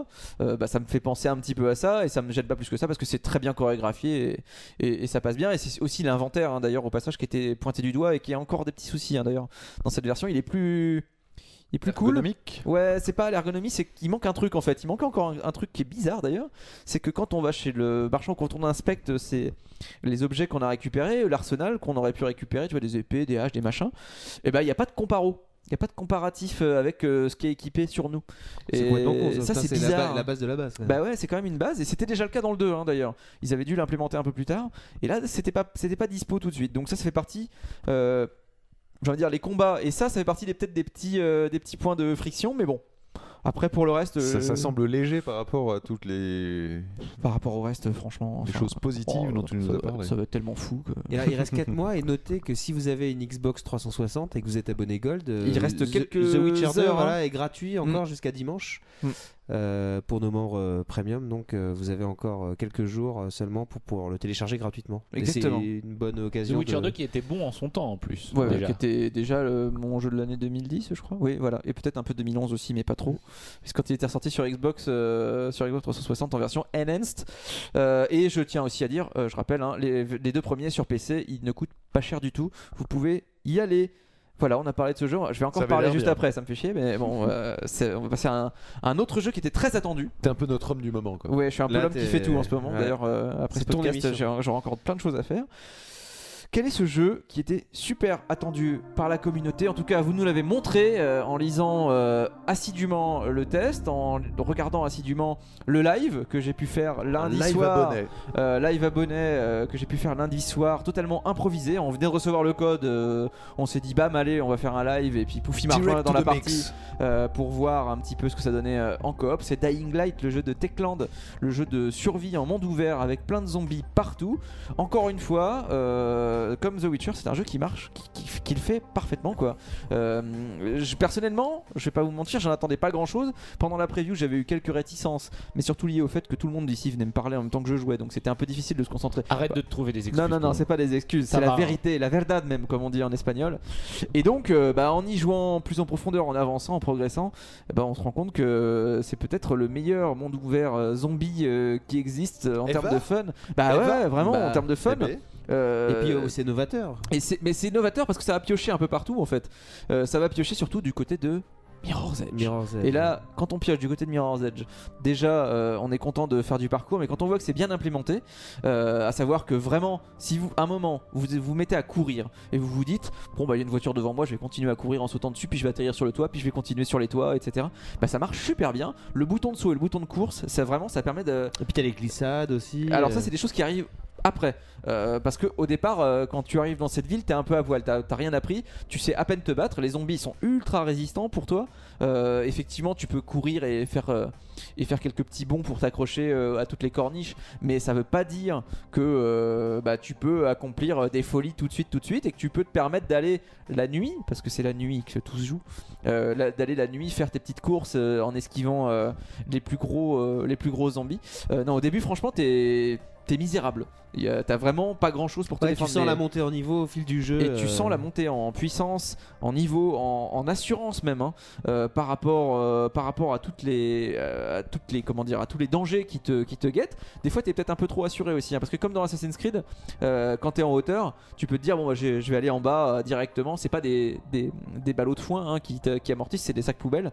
ça me fait penser un petit peu à ça, et ça me gêne pas plus que ça parce que c'est très bien chorégraphié et ça passe bien. Et c'est aussi l'inventaire, hein, d'ailleurs, au passage, qui était pointé du doigt et qui a encore des petits soucis, hein, d'ailleurs. Dans cette version, il est plus cool. Ouais, c'est pas l'ergonomie, c'est qu'il manque un truc en fait. Il manque encore un truc qui est bizarre d'ailleurs. C'est que quand on va chez le marchand, quand on inspecte les objets qu'on a récupérés, l'arsenal qu'on aurait pu récupérer, tu vois, des épées, des haches, des machins, et ben il n'y a pas de comparo. Il n'y a pas de comparatif avec ce qui est équipé sur nous. C'est complètement con, ça c'est bizarre. La base de la base. Bah ouais, c'est quand même une base, et c'était déjà le cas dans le 2 hein, d'ailleurs. Ils avaient dû l'implémenter un peu plus tard, et là c'était pas dispo tout de suite. Donc ça fait partie, j'ai envie de dire, les combats, et ça fait partie peut-être des petits points de friction, mais bon. Après, pour le reste, ça semble léger par rapport à toutes les. Par rapport au reste, franchement. Les choses positives dont tu nous as parlé. Ça va être tellement fou que. Et là, il reste 4 mois, et notez que si vous avez une Xbox 360 et que vous êtes abonné Gold, il reste quelques The Witcher 2 heures, voilà, est gratuit encore jusqu'à dimanche. Pour nos membres premium, donc vous avez encore quelques jours seulement pour pouvoir le télécharger gratuitement. Exactement. C'est une bonne occasion. The Witcher 2 qui était bon en son temps en plus. Ouais, déjà. Qui était déjà mon jeu de l'année 2010, je crois. Oui, voilà. Et peut-être un peu 2011 aussi, mais pas trop. Parce que quand il était ressorti sur Xbox 360 en version enhanced. Et je tiens aussi à dire, je rappelle, hein, les 2 premiers sur PC, ils ne coûtent pas cher du tout. Vous pouvez y aller. Voilà, on a parlé de ce jeu. Je vais encore parler juste après, ça me fait chier, mais bon, on va passer à un autre jeu qui était très attendu. T'es un peu notre homme du moment, quoi. Ouais, je suis un peu l'homme qui fait tout en ce moment. Ouais. D'ailleurs, après ce podcast, j'aurai encore plein de choses à faire. Quel est ce jeu qui était super attendu par la communauté? En tout cas, vous nous l'avez montré en lisant assidûment le test, en regardant assidûment le live que j'ai pu faire lundi soir. Live abonné que j'ai pu faire lundi soir, totalement improvisé. On venait de recevoir le code, on s'est dit bam, allez, on va faire un live, et puis pouf, il marche dans la partie pour voir un petit peu ce que ça donnait en coop. C'est Dying Light, le jeu de Techland, le jeu de survie en monde ouvert avec plein de zombies partout. Encore une fois, comme The Witcher, c'est un jeu qui marche, qui le fait parfaitement, quoi. Personnellement, je vais pas vous mentir, j'en attendais pas grand chose. Pendant la preview, j'avais eu quelques réticences, mais surtout liées au fait que tout le monde d'ici venait me parler en même temps que je jouais, donc c'était un peu difficile de se concentrer. Arrête de te trouver des excuses. Non, c'est pas des excuses, c'est la vérité, la verdad même, comme on dit en espagnol. Et donc, en y jouant plus en profondeur, en avançant, en progressant, on se rend compte que c'est peut-être le meilleur monde ouvert zombie qui existe en termes de fun. Ouais, vraiment, en termes de fun. Et puis c'est novateur. Mais c'est novateur parce que ça va piocher un peu partout en fait. Ça va piocher surtout du côté de Mirror's Edge. Et là, quand on pioche du côté de Mirror's Edge, déjà on est content de faire du parcours, mais quand on voit que c'est bien implémenté, à savoir que vraiment, si vous, à un moment, vous mettez à courir et vous vous dites, bon bah il y a une voiture devant moi, je vais continuer à courir en sautant dessus, puis je vais atterrir sur le toit, puis je vais continuer sur les toits, etc. Bah ça marche super bien. Le bouton de saut et le bouton de course, ça permet de. Et puis t'as les glissades aussi. Alors ça, c'est des choses qui arrivent après, parce que au départ, quand tu arrives dans cette ville, t'es un peu à voile, t'as rien appris, tu sais à peine te battre, les zombies sont ultra résistants pour toi. Effectivement, tu peux courir et faire quelques petits bonds pour t'accrocher à toutes les corniches, mais ça veut pas dire que tu peux accomplir des folies tout de suite, et que tu peux te permettre d'aller la nuit, parce que c'est la nuit que tout se joue, d'aller la nuit faire tes petites courses en esquivant les plus gros zombies. Non, au début, franchement, t'es misérable. T'as vraiment pas grand chose pour te défendre. Tu sens la montée en niveau au fil du jeu. Et tu sens la montée en puissance, en niveau, en assurance même, hein, par rapport à toutes les comment dire, à tous les dangers qui te guettent. Des fois t'es peut-être un peu trop assuré aussi, hein, parce que comme dans Assassin's Creed, quand t'es en hauteur, tu peux te dire bon bah, je vais aller en bas directement. C'est pas des ballots de foin, hein, qui amortissent, c'est des sacs poubelles,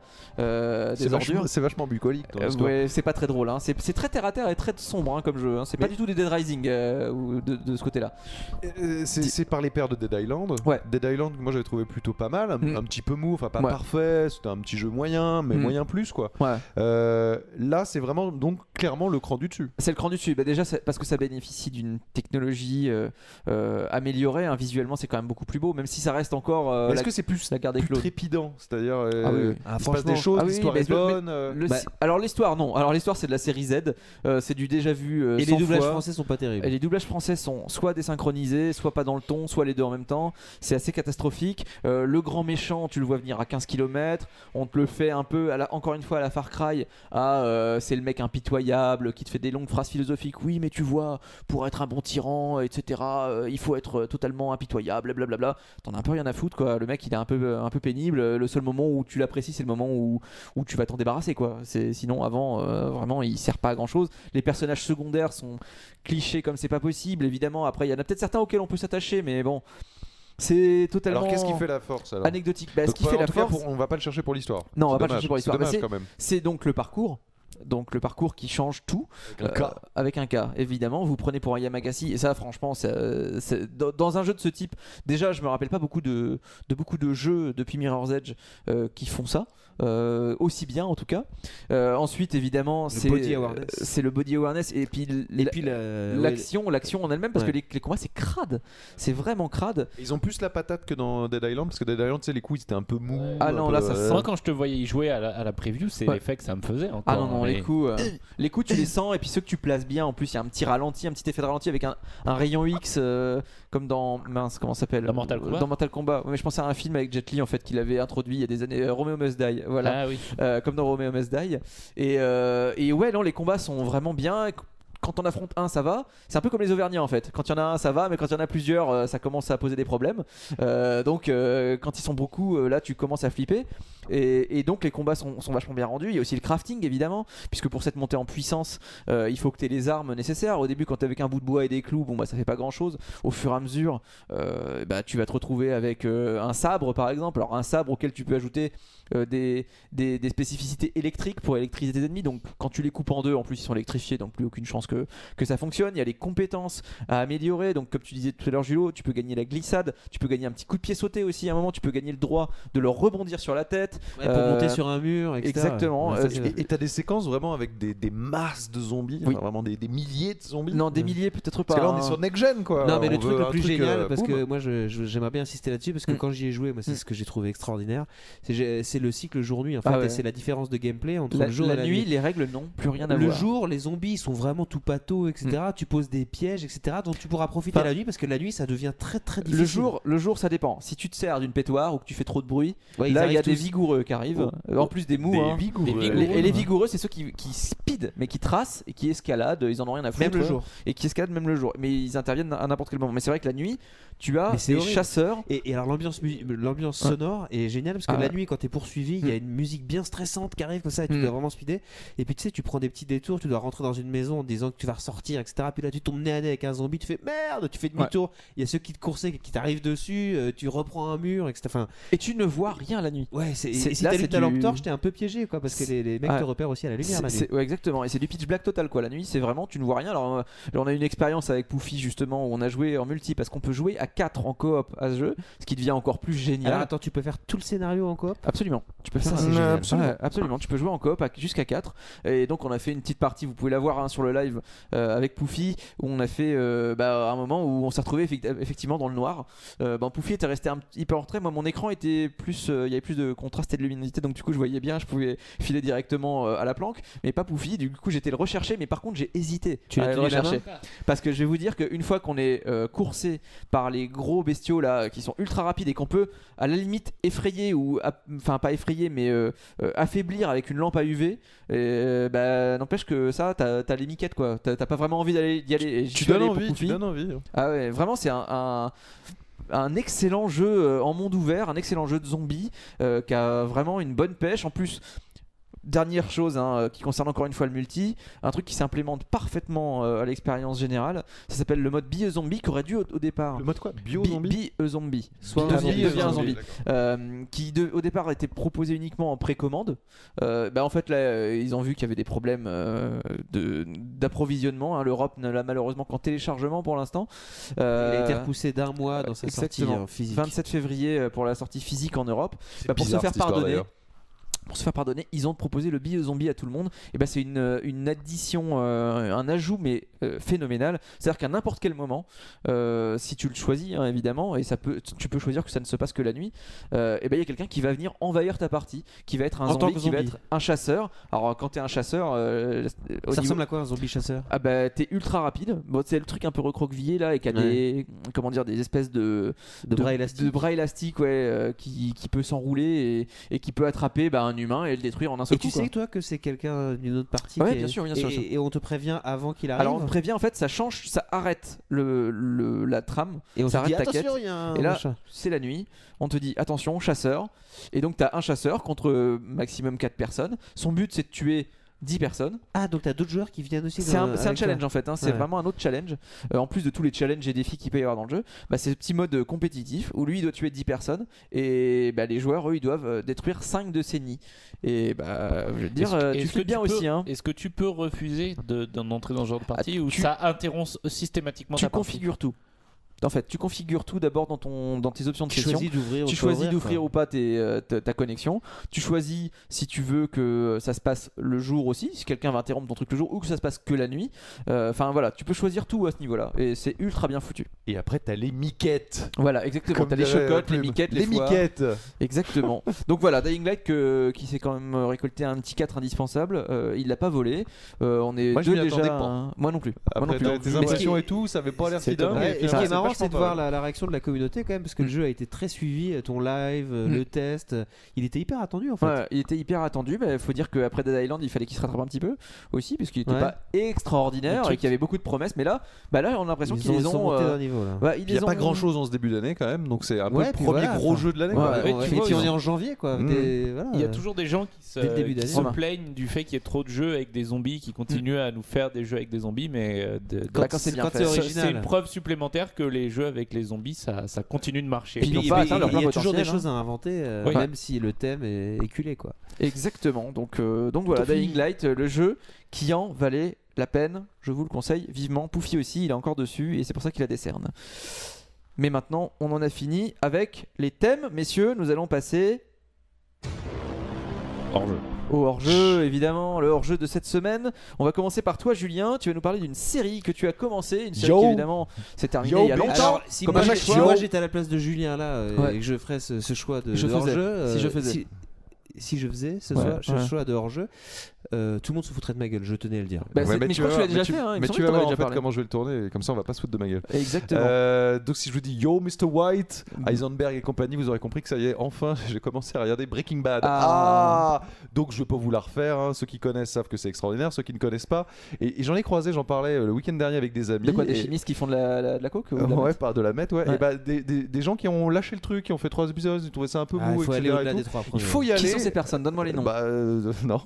des ordures. C'est vachement bucolique. Ouais, c'est pas très drôle, hein. C'est très terre à terre et très sombre, hein, comme jeu, hein. C'est pas du tout des Dead Rising ou de ce côté-là. C'est par les pairs de Dead Island. Ouais. Dead Island, moi j'avais trouvé plutôt pas mal, un petit peu mou, enfin pas parfait, c'était un petit jeu moyen, mais moyen plus quoi. Ouais. Là, c'est vraiment donc clairement le cran du dessus. C'est le cran du dessus. Bah déjà, parce que ça bénéficie d'une technologie améliorée. Hein. Visuellement, c'est quand même beaucoup plus beau, même si ça reste encore. Est-ce que c'est plus trépidant, c'est-à-dire il se passe des choses, l'histoire est bonne. Alors l'histoire, non. Alors l'histoire, c'est de la série Z. C'est du déjà vu. Et les doublages français sont pas terribles. Et les doublages français sont soit désynchronisés, soit pas dans le ton, soit les deux en même temps. C'est assez catastrophique. Le grand méchant, tu le vois venir à 15 km. On te le fait un peu, encore une fois, à la Far Cry. C'est le mec impitoyable qui te fait des longues phrases philosophiques. Oui, mais tu vois, pour être un bon tyran, etc., il faut être totalement impitoyable, blablabla. T'en as un peu rien à foutre, quoi. Le mec, il est un peu pénible. Le seul moment où tu l'apprécies, c'est le moment où tu vas t'en débarrasser, quoi. Sinon, avant, vraiment, il sert pas à grand chose. Les personnages secondaires sont clichés comme c'est pas possible, évidemment. Après, il y en a peut-être certains auxquels on peut s'attacher, mais bon, c'est totalement. Alors, qu'est-ce qui fait la force alors anecdotique. Ce qui fait la force. On va pas le chercher pour l'histoire. Non, on va pas le chercher pour l'histoire. C'est dommage, quand même. C'est donc le parcours. Donc le parcours qui change tout avec un cas, évidemment. Vous prenez pour un Yamagasi, et ça franchement dans un jeu de ce type, déjà je me rappelle pas beaucoup de jeux depuis Mirror's Edge qui font ça aussi bien en tout cas. Ensuite évidemment c'est le body awareness et puis l'action en elle-même, parce que les combats c'est crade, c'est vraiment crade. Ils ont plus la patate que dans Dead Island, parce que Dead Island, tu sais, les coups ils étaient un peu mous. Ah non, là ça sent. Moi quand je te voyais y jouer à la preview, c'est l'effet que ça me faisait encore. Ah non, les coups tu les sens, et puis ceux que tu places bien, en plus il y a un petit ralenti, un petit effet de ralenti avec un rayon X comme dans comment ça s'appelle, dans Mortal Kombat. Dans Mortal Kombat. Mais je pensais à un film avec Jet Li en fait qu'il avait introduit il y a des années, Romeo Must Die. Voilà. Ah oui. Comme dans Romeo Must Die. Et ouais, non, les combats sont vraiment bien. Quand on affronte un, ça va. C'est un peu comme les Auvergnats en fait. Quand il y en a un, ça va, mais quand il y en a plusieurs, ça commence à poser des problèmes. Donc quand ils sont beaucoup, là tu commences à flipper. Et donc les combats sont vachement bien rendus. Il y a aussi le crafting évidemment, puisque pour cette montée en puissance, il faut que tu aies les armes nécessaires. Au début, quand tu es avec un bout de bois et des clous, bon bah ça fait pas grand chose. Au fur et à mesure, tu vas te retrouver avec un sabre par exemple. Alors un sabre auquel tu peux ajouter des spécificités électriques pour électriser tes ennemis. Donc quand tu les coupes en deux, en plus ils sont électrifiés, donc plus aucune chance que ça fonctionne. Il y a les compétences à améliorer. Donc comme tu disais tout à l'heure Julo, tu peux gagner la glissade, tu peux gagner un petit coup de pied sauté aussi à un moment, tu peux gagner le droit de leur rebondir sur la tête. Pour monter sur un mur, etc. Exactement. Et t'as des séquences vraiment avec des masses de zombies, enfin, vraiment des milliers de zombies. Non, des milliers peut-être pas. Parce que là on est sur Next Gen quoi. Non, mais on le truc veut le un plus génial, parce que boom. moi j'aimerais bien insister là-dessus, parce que quand j'y ai joué, moi c'est ce que j'ai trouvé extraordinaire, c'est le cycle jour-nuit en fait, et c'est la différence de gameplay entre le jour et la nuit. Les règles n'ont plus rien à voir. Le jour, les zombies sont vraiment tout pâteaux, etc. Tu poses des pièges, etc. dont tu pourras profiter la nuit, parce que la nuit ça devient très très difficile. Le jour ça dépend. Si tu te sers d'une pétoire ou que tu fais trop de bruit, là il y a des vigoureux qui arrivent. En plus des mous. Et les vigoureux, c'est ceux qui speed, mais qui tracent et qui escaladent. Ils en ont rien à foutre. Même le jour. Et qui escaladent même le jour. Mais ils interviennent à n'importe quel moment. Mais c'est vrai que la nuit, tu as des chasseurs. Et alors l'ambiance sonore est géniale, parce que la nuit, quand t'es poursuivi, il y a une musique bien stressante qui arrive comme ça, et tu dois vraiment speeder. Et puis tu sais, tu prends des petits détours, tu dois rentrer dans une maison en disant que tu vas ressortir, etc. Puis là, tu tombes nez à nez avec un zombie, tu fais merde, tu fais demi-tour. Il y a ceux qui te coursaient, qui t'arrivent dessus, tu reprends un mur, etc. Enfin, et tu ne vois rien la nuit. Ouais, si t'allumes ta lampe torche, t'es un peu piégé, quoi, parce que les mecs te repèrent aussi à la lumière. Ouais, exactement. Et c'est du pitch black total, quoi. La nuit, c'est vraiment, tu ne vois rien. Alors, on a une expérience avec Poufy justement où on a joué en multi, parce qu'on peut jouer à 4 en coop à ce jeu, ce qui devient encore plus génial. Alors attends, tu peux faire tout le scénario en coop ? Absolument. Tu peux faire ça. Absolument. Tu peux jouer en coop jusqu'à 4. Et donc, on a fait une petite partie, vous pouvez la voir sur le live avec Poufy, où on a fait un moment où on s'est retrouvé effectivement dans le noir. Poufy était resté un peu en retrait. Moi, mon écran était plus, il y avait plus de contraste et de luminosité, donc du coup, je voyais bien, je pouvais filer directement à la planque, mais pas Poufy. Du coup, j'étais le rechercher, mais par contre, j'ai hésité à le rechercher, parce que je vais vous dire qu'une fois qu'on est coursé par les gros bestiaux là, qui sont ultra rapides et qu'on peut à la limite effrayer ou enfin pas effrayer, mais affaiblir avec une lampe à UV, n'empêche que ça, t'as les miquettes, quoi. T'as pas vraiment envie d'y aller. Tu donnes envie. Ah ouais, vraiment, c'est un excellent jeu en monde ouvert, un excellent jeu de zombies qui a vraiment une bonne pêche. En plus, dernière chose qui concerne encore une fois le multi, un truc qui s'implémente parfaitement à l'expérience générale, ça s'appelle le mode Be a Zombie, qui aurait dû au départ. Le mode quoi ? Bio-zombie ? Be a Zombie. Soit devient un zombie. Qui au départ a été proposé uniquement en précommande. En fait, là, ils ont vu qu'il y avait des problèmes d'approvisionnement. L'Europe ne l'a malheureusement qu'en téléchargement pour l'instant. Il a été repoussé d'un mois dans sa sortie physique. 27 février pour la sortie physique en Europe. Pour se faire pardonner. pour se faire pardonner, ils ont proposé le bio-zombie à tout le monde. Et ben c'est une addition, un ajout mais phénoménal. C'est-à-dire qu'à n'importe quel moment, si tu le choisis hein, évidemment, et tu peux choisir que ça ne se passe que la nuit, et ben il y a quelqu'un qui va venir envahir ta partie, qui va être un zombie, qui va être un chasseur. Alors quand t'es un chasseur, ça ressemble à quoi un zombie chasseur? Ah bah t'es ultra rapide. Bon, c'est le truc un peu recroquevillé là et qui a des espèces de bras élastiques qui peut s'enrouler et qui peut attraper un humain et le détruire en un seul coup. Et tu sais toi que c'est quelqu'un d'une autre partie? Ouais, bien sûr. Et on te prévient avant qu'il arrive? Alors on te prévient en fait, ça change, ça arrête la trame et on ça te dit arrête ta quête. Et là c'est la nuit, on te dit attention chasseur, et donc t'as un chasseur contre maximum 4 personnes. Son but c'est de tuer 10 personnes. Ah, donc t'as d'autres joueurs qui viennent aussi. C'est un challenge en fait, hein. C'est vraiment un autre challenge. En plus de tous les challenges et défis qu'il peut y avoir dans le jeu, c'est ce petit mode compétitif où lui il doit tuer 10 personnes et les joueurs eux ils doivent détruire 5 de ses nids. Et je veux dire, tu fais bien aussi. Hein. Est-ce que tu peux refuser d'entrer dans ce genre de partie ou ça interrompt systématiquement ta partie? Tu configures tout. En fait, tu configures tout d'abord dans tes options de session. Tu choisis d'ouvrir ou pas ta connexion. Tu choisis si tu veux que ça se passe le jour aussi, si quelqu'un va interrompre ton truc le jour, ou que ça se passe que la nuit. Enfin voilà, tu peux choisir tout à ce niveau-là. Et c'est ultra bien foutu. Et après, t'as les miquettes. Voilà, exactement. T'as les chocottes, les miquettes, les miquettes. Exactement. Donc voilà, Dying Light qui s'est quand même récolté un petit 4 indispensable. Il l'a pas volé. On est moi, deux je déjà. Pas. Moi non plus. Après, tes impressions et tout, ça avait pas l'air si dingue. Ce qui est marrant, c'est de voir la réaction de la communauté quand même, parce que le jeu a été très suivi, ton live, le test, il était hyper attendu en fait. Ouais, il était hyper attendu. Faut dire qu'après Dead Island, il fallait qu'il se rattrape un petit peu aussi, parce qu'il n'était pas extraordinaire et qu'il y avait beaucoup de promesses. Mais là, on a l'impression qu'ils les ont monté d'un niveau. Il n'y a pas grand chose en ce début d'année quand même, donc c'est un peu le premier gros jeu de l'année. On est en janvier quoi. Il y a toujours des gens qui se plaignent du fait qu'il y ait trop de jeux avec des zombies, qui continuent à nous faire des jeux avec des zombies, mais quand c'est bien fait, c'est une preuve supplémentaire que les jeux avec les zombies ça continue de marcher. Il y a toujours des choses à inventer, même si le thème est culé quoi. Exactement. Donc voilà, Dying Light, le jeu qui en valait la peine. Je vous le conseille vivement. Poufy aussi, il est encore dessus et c'est pour ça qu'il la décerne. Mais maintenant, on en a fini avec les thèmes, messieurs. Nous allons passer hors-jeu. Au hors-jeu, évidemment, le hors-jeu de cette semaine. On va commencer par toi, Julien. Tu vas nous parler d'une série que tu as commencé, une série qui évidemment s'est terminée il y a longtemps. Alors, si moi j'étais à la place de Julien là et que je ferais ce choix de hors-jeu, si je faisais ce choix de hors-jeu, tout le monde se foutrait de ma gueule, je tenais à le dire. Mais je crois que tu l'as déjà fait. Mais tu vas voir en fait comment je vais le tourner, et comme ça on va pas se foutre de ma gueule. Exactement. Donc si je vous dis Yo Mr. White, Heisenberg et compagnie, vous aurez compris que ça y est, enfin j'ai commencé à regarder Breaking Bad. Donc je vais pas vous la refaire, hein. Ceux qui connaissent savent que c'est extraordinaire, ceux qui ne connaissent pas. Et j'en ai croisé, j'en parlais le week-end dernier avec des amis. De quoi, des chimistes qui font de la coke ou de ouais, par de la meth, ouais. Et des gens qui ont lâché le truc, qui ont fait 3 épisodes, ils trouvaient ça un peu mou, etc. Il faut y aller. Qui sont ces personnes? Donne-moi les noms. Non.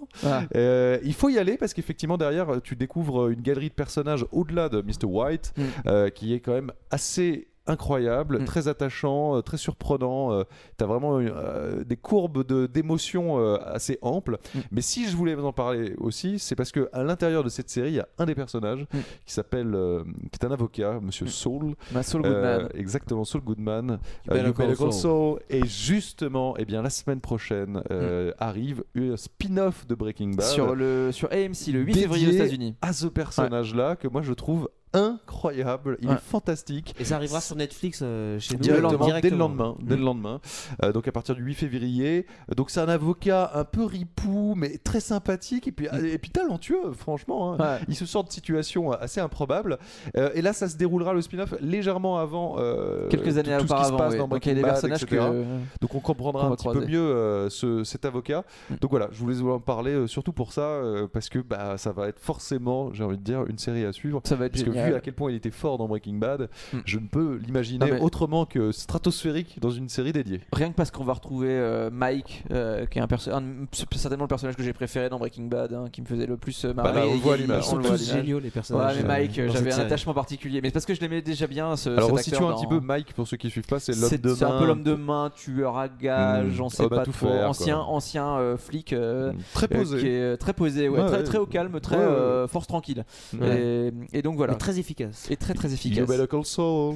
Il faut y aller parce qu'effectivement derrière tu découvres une galerie de personnages au-delà de Mr. White qui est quand même assez incroyable, très attachant, très surprenant. T'as vraiment des courbes d'émotions assez amples. Mais si je voulais vous en parler aussi, c'est parce que à l'intérieur de cette série, il y a un des personnages qui s'appelle, qui est un avocat, Monsieur Saul. Saul Goodman. Exactement, Saul Goodman. Better Call Saul. Et justement, la semaine prochaine arrive un spin-off de Breaking Bad sur AMC le 8 février aux États-Unis. À ce personnage-là que moi je trouve incroyable, il est fantastique. Et ça arrivera sur Netflix chez nous directement. Dès le lendemain. Donc à partir du 8 février. Donc c'est un avocat un peu ripou mais très sympathique et puis talentueux franchement. Hein. Il se sort de situations assez improbables. Et là ça se déroulera le spin-off légèrement avant quelques années tout ce qui se passe dans Breaking Bad, etc. Donc on comprendra un petit peu mieux cet avocat. Donc voilà, je voulais vous en parler surtout pour ça parce que ça va être forcément, j'ai envie de dire, une série à suivre. Ça va être génial. Vu à quel point il était fort dans Breaking Bad, je ne peux l'imaginer autrement que stratosphérique dans une série dédiée. Rien que parce qu'on va retrouver Mike, qui est certainement le personnage que j'ai préféré dans Breaking Bad, qui me faisait le plus marrer. On voit l'image. Ils sont tous géniaux les personnages. Mais Mike, j'avais un attachement particulier. Mais c'est parce que je l'aimais déjà bien. Alors resituons un petit peu Mike pour ceux qui ne suivent pas, c'est l'homme de main. C'est un peu l'homme de main, tueur à gage, on sait pas trop. Ancien flic. Très posé. Qui est très posé, très au calme, très force tranquille. Et donc voilà. Très efficace. Et très efficace. You better call Saul.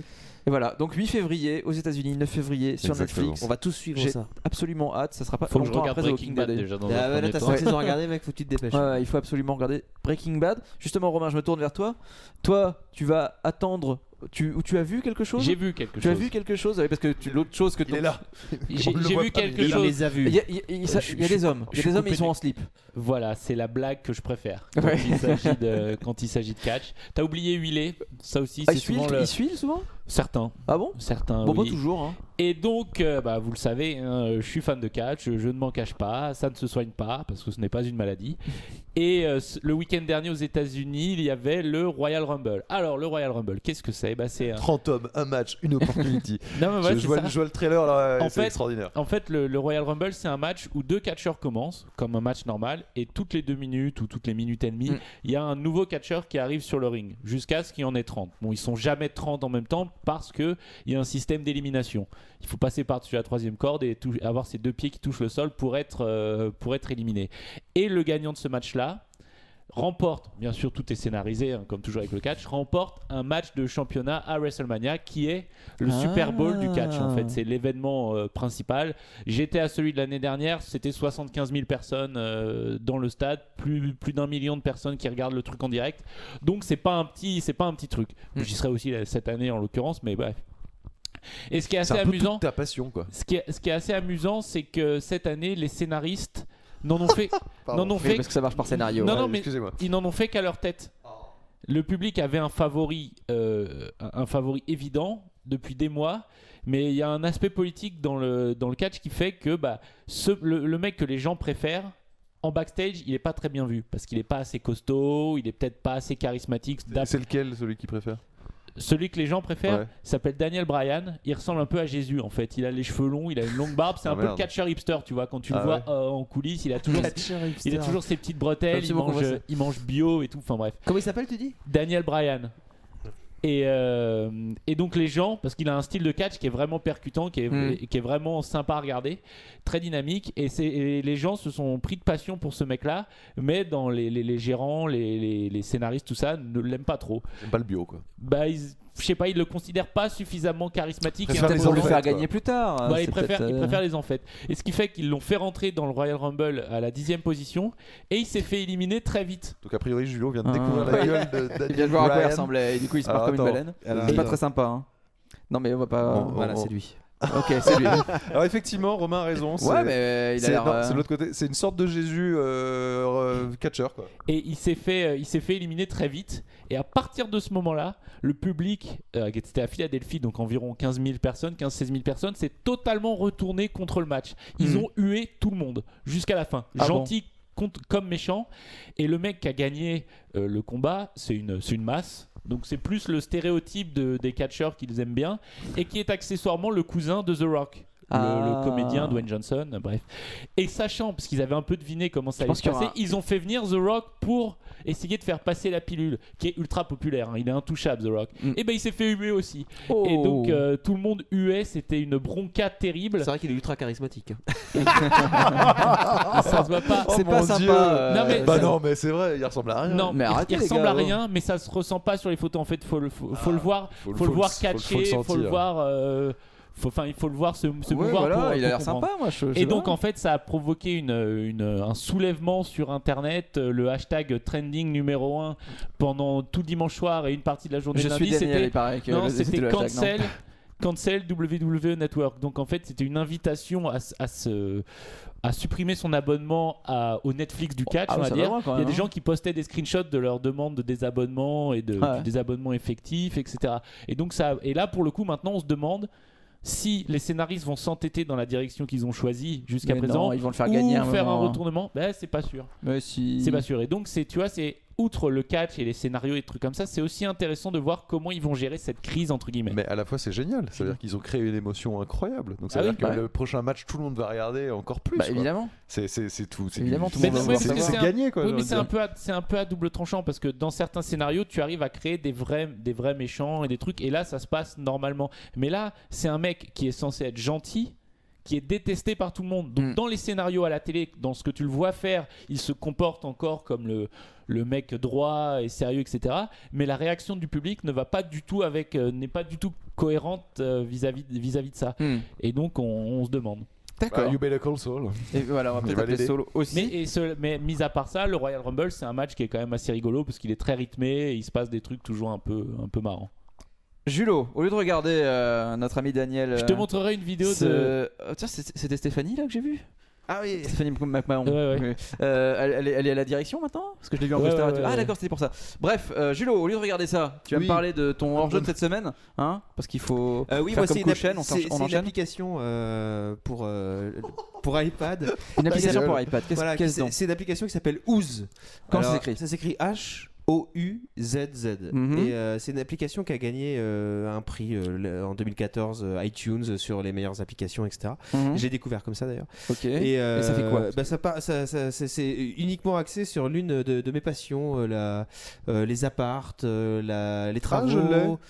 Et voilà, donc 8 février aux États-Unis, 9 février sur Exactement. Netflix. On va tous suivre J'ai ça. absolument hâte, ça sera pas Faut que je longtemps regarde après The Breaking Walking Bad Dead. déjà dans Ah un ouais, là premier t'as temps. 5 saisons à regarder, mec, faut que tu te dépêches. Ouais, il faut absolument regarder Breaking Bad. Justement, Romain, je me tourne vers toi. Toi, tu vas attendre. Tu as vu quelque chose? J'ai vu quelque chose. Tu as vu quelque chose? Oui, parce que l'autre chose que Il est là. J'ai On le voit vu pas, mais quelque Il chose. les a vus. Il y a, il y a des hommes. Il y a des hommes et ils sont en slip. Voilà, c'est la blague que je préfère quand Ouais. il s'agit de catch. T'as oublié huiler, ça aussi Ah, c'est ils suivent souvent le... souvent? certains. Ah bon? Certains, Bon, oui. pas toujours. Hein. Et donc, vous le savez, hein, je suis fan de catch, je ne m'en cache pas, ça ne se soigne pas parce que ce n'est pas une maladie. Et le week-end dernier aux États-Unis, il y avait le Royal Rumble. Alors, le Royal Rumble, qu'est-ce que c'est? C'est un... 30 hommes, un match, une opportunity. Non, mais voilà, je, c'est vois, ça. je vois le trailer là, En c'est fait- extraordinaire. En fait, le Royal Rumble, c'est un match où 2 catcheurs commencent, comme un match normal, et toutes les 2 minutes ou toutes les minutes et demie, il y a un nouveau catcheur qui arrive sur le ring, jusqu'à ce qu'il y en ait 30. Bon, ils sont jamais 30 en même temps parce qu'il y a un système d'élimination. Il faut passer par-dessus la 3e corde et avoir ses 2 pieds qui touchent le sol pour être éliminé. Et le gagnant de ce match-là remporte, bien sûr tout est scénarisé hein, comme toujours avec le catch, remporte un match de championnat à WrestleMania qui est le Super Bowl du catch en fait, c'est l'événement principal. J'étais à celui de l'année dernière, c'était 75 000 personnes dans le stade, plus d'1 million de personnes qui regardent le truc en direct, donc c'est pas un petit truc. J'y serai aussi cette année en l'occurrence, mais bref. Et ce qui est assez C'est un peu amusant, toute ta passion quoi. ce qui est assez amusant, c'est que cette année les scénaristes n'en ont fait Oui, parce que ça marche par scénario. Non, Ouais, non, mais excusez-moi. ils n'en ont fait qu'à leur tête. Le public avait un favori évident depuis des mois, mais il y a un aspect politique dans le catch qui fait que le mec que les gens préfèrent en backstage, il est pas très bien vu parce qu'il est pas assez costaud, il est peut-être pas assez charismatique. C'est lequel celui qui préfère? Celui que les gens préfèrent Ouais. s'appelle Daniel Bryan. Il ressemble un peu à Jésus en fait. Il a les cheveux longs, il a une longue barbe. C'est Ah, un peu le merde. catcheur hipster, tu vois. Quand tu le Ah vois ouais. en coulisses, il a toujours ses petites bretelles. Il Absolument, comment mange, il mange bio et tout. Enfin bref. Comment il s'appelle, tu dis? Daniel Bryan. Et donc les gens, parce qu'il a un style de catch qui est vraiment percutant, qui est vraiment sympa à regarder, très dynamique, et les gens se sont pris de passion pour ce mec-là, mais dans les gérants, les scénaristes, tout ça, ne l'aiment pas trop. J'aime pas le bio quoi. Je sais pas, ils le considèrent pas suffisamment charismatique. Préfère et les Pour le en fait, faire quoi. gagner plus tard. Ouais, c'est ils préfèrent peut-être, les en fait. Et ce qui fait qu'ils l'ont fait rentrer dans le Royal Rumble à la 10e position, et il s'est fait éliminer très vite. Donc a priori Julio vient de Ah. découvrir la gueule de Il Daniel vient de voir à quoi il Bryan. ressemblait et du coup il se Alors, marre comme une attends. baleine. Alors, C'est pas attends. très sympa. Hein. Non mais on va pas. Bon, Voilà, bon. c'est lui. Ok, c'est lui. Alors effectivement, Romain a raison. Ouais, mais il a c'est l'air. non, c'est de l'autre côté. C'est une sorte de Jésus catcheur quoi. Et il s'est fait éliminer très vite. Et à partir de ce moment-là, le public, qui était à Philadelphie, donc environ 15-16 000 personnes, s'est totalement retourné contre le match. Ils ont hué tout le monde jusqu'à la fin. Ah Gentil comme méchant. Et le mec qui a gagné le combat, c'est une masse. Donc c'est plus le stéréotype des catcheurs qu'ils aiment bien. Et qui est accessoirement le cousin de The Rock. Le comédien Dwayne Johnson, bref. Et sachant, parce qu'ils avaient un peu deviné comment ça allait se passer, ils ont fait venir The Rock pour essayer de faire passer la pilule, qui est ultra populaire. Hein. Il est intouchable, The Rock. Et ben il s'est fait huer aussi. Oh. Et donc tout le monde huait, c'était une bronca terrible. C'est vrai qu'il est ultra charismatique. Ça se voit pas. C'est Oh pas mon sympa. Dieu. Non, mais- Bah non, mais c'est vrai, il ressemble à rien. Non, Mais arrêtez, il les ressemble gars, à rien, mais ça se ressent pas sur les photos. En fait, faut le voir, faut le voir catcher, faut le voir. Il faut le voir se Ouais, mouvoir. voilà, pour il a l'air comprendre. sympa, moi. Et donc en fait ça a provoqué un soulèvement sur internet, le hashtag trending numéro 1 pendant tout dimanche soir et une partie de la journée je de suis lundi, Daniel, il paraît que non, c'était c'était le hashtag, non. cancel WWE Network. Donc en fait c'était une invitation à supprimer son abonnement au Netflix du catch, Ah, on va ça dire. va loin, quand Il y a même, des hein. gens qui postaient des screenshots de leurs demandes de désabonnement et du désabonnement effectif, etc. Et donc et là pour le coup maintenant on se demande si les scénaristes vont s'entêter dans la direction qu'ils ont choisie jusqu'à Mais présent, non, ils vont le faire ou gagner à un faire un moment. retournement, c'est pas sûr. Mais si. C'est pas sûr. Et donc tu vois, c'est outre le catch et les scénarios et trucs comme ça, c'est aussi intéressant de voir comment ils vont gérer cette crise entre guillemets. Mais à la fois c'est génial, ça veut dire qu'ils ont créé une émotion incroyable. Donc ça Ah veut oui, dire que bah. le prochain match tout le monde va regarder encore plus. Bah quoi. évidemment. C'est tout. c'est Évidemment, du- tout le monde va vouloir savoir. c'est gagné quoi. Oui, j'ai mais envie de dire. c'est un peu à double tranchant parce que dans certains scénarios, tu arrives à créer des vrais méchants et des trucs, et là, ça se passe normalement. Mais là, c'est un mec qui est censé être gentil, qui est détesté par tout le monde. Donc dans les scénarios à la télé, dans ce que tu le vois faire, il se comporte encore comme le mec droit et sérieux, etc. Mais la réaction du public ne va pas du tout n'est pas du tout cohérente vis-à-vis de ça. Et donc on se demande. D'accord. You Better Call Saul. Et voilà, on va peut-être appeler Solo aussi. Mais mis à part ça, le Royal Rumble, c'est un match qui est quand même assez rigolo parce qu'il est très rythmé et il se passe des trucs toujours un peu marrants. Julo, au lieu de regarder notre ami Daniel. Je te montrerai une vidéo de. Tiens, c'était Stéphanie là que j'ai vu. Ah oui, Stéphanie McMahon. Ouais. Elle est à la direction maintenant? Parce que je l'ai vu en poster. Ah d'accord, c'était pour ça. Bref, Julo, au lieu de regarder ça, tu vas me parler de ton hors-jeu de cette semaine, hein? Parce qu'il faut. Oui, faire moi comme c'est on une application pour iPad. Une application pour iPad. Voilà, c'est une application qui s'appelle Ooze. Comment ça s'écrit? Ça s'écrit H-O-U-Z-Z. Et c'est une application qui a gagné un prix en 2014 iTunes sur les meilleures applications, etc. J'ai découvert comme ça d'ailleurs. Ok. Et ça fait quoi? C'est uniquement axé sur l'une de mes passions, les appartes, les travaux.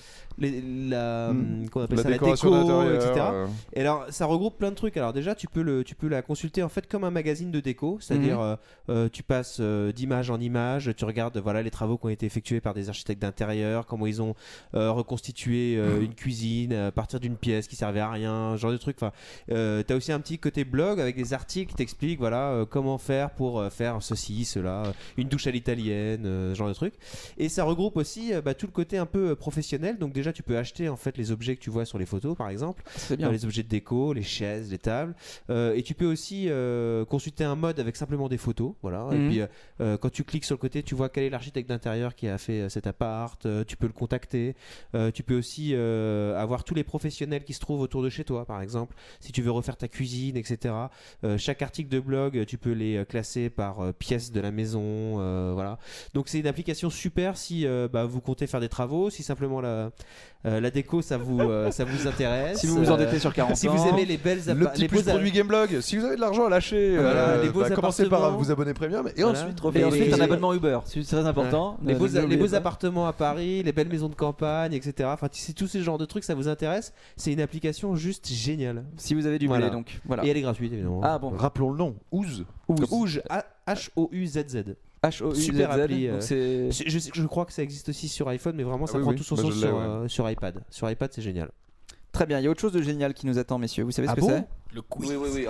Qu'on appelle ça, la déco, etc. Et alors ça regroupe plein de trucs. Alors déjà tu peux la consulter en fait comme un magazine de déco, c'est-à-dire tu passes d'image en image, tu regardes les travaux qui ont été effectués par des architectes d'intérieur, comment ils ont reconstitué une cuisine à partir d'une pièce qui servait à rien, ce genre de trucs. Enfin, t'as aussi un petit côté blog avec des articles qui t'expliquent comment faire pour faire ceci, cela, une douche à l'italienne, ce genre de trucs. Et ça regroupe aussi tout le côté un peu professionnel. Donc déjà tu peux acheter en fait les objets que tu vois sur les photos par exemple, les objets de déco, les chaises, les tables, et tu peux aussi consulter un mode avec simplement des photos, et puis quand tu cliques sur le côté tu vois quel est l'architecte d'intérieur qui a fait cet appart, tu peux le contacter, tu peux aussi avoir tous les professionnels qui se trouvent autour de chez toi par exemple, si tu veux refaire ta cuisine, etc. Chaque article de blog tu peux les classer par pièce de la maison, voilà. Donc c'est une application super si vous comptez faire des travaux, si simplement la déco ça vous intéresse, si vous vous endettez sur 40 ans, si vous aimez les belles le petit plus produit Gameblog, si vous avez de l'argent à lâcher, commencez par vous abonner premium et ensuite un abonnement Uber, c'est très important. Les beaux appartements à Paris, les belles maisons de campagne, etc. Enfin, si tous ces genres de trucs ça vous intéresse, c'est une application juste géniale. Si vous avez du blé, donc voilà. Et elle est gratuite évidemment. Ah bon. Rappelons le nom, Ooze. Ooze, H-O-U-Z-Z. Super appli. Je crois que ça existe aussi sur iPhone, mais vraiment ça prend tout son sens sur iPad. Sur iPad, c'est génial. Très bien, il y a autre chose de génial qui nous attend, messieurs. Vous savez ce que c'est? Le quiz. Oui.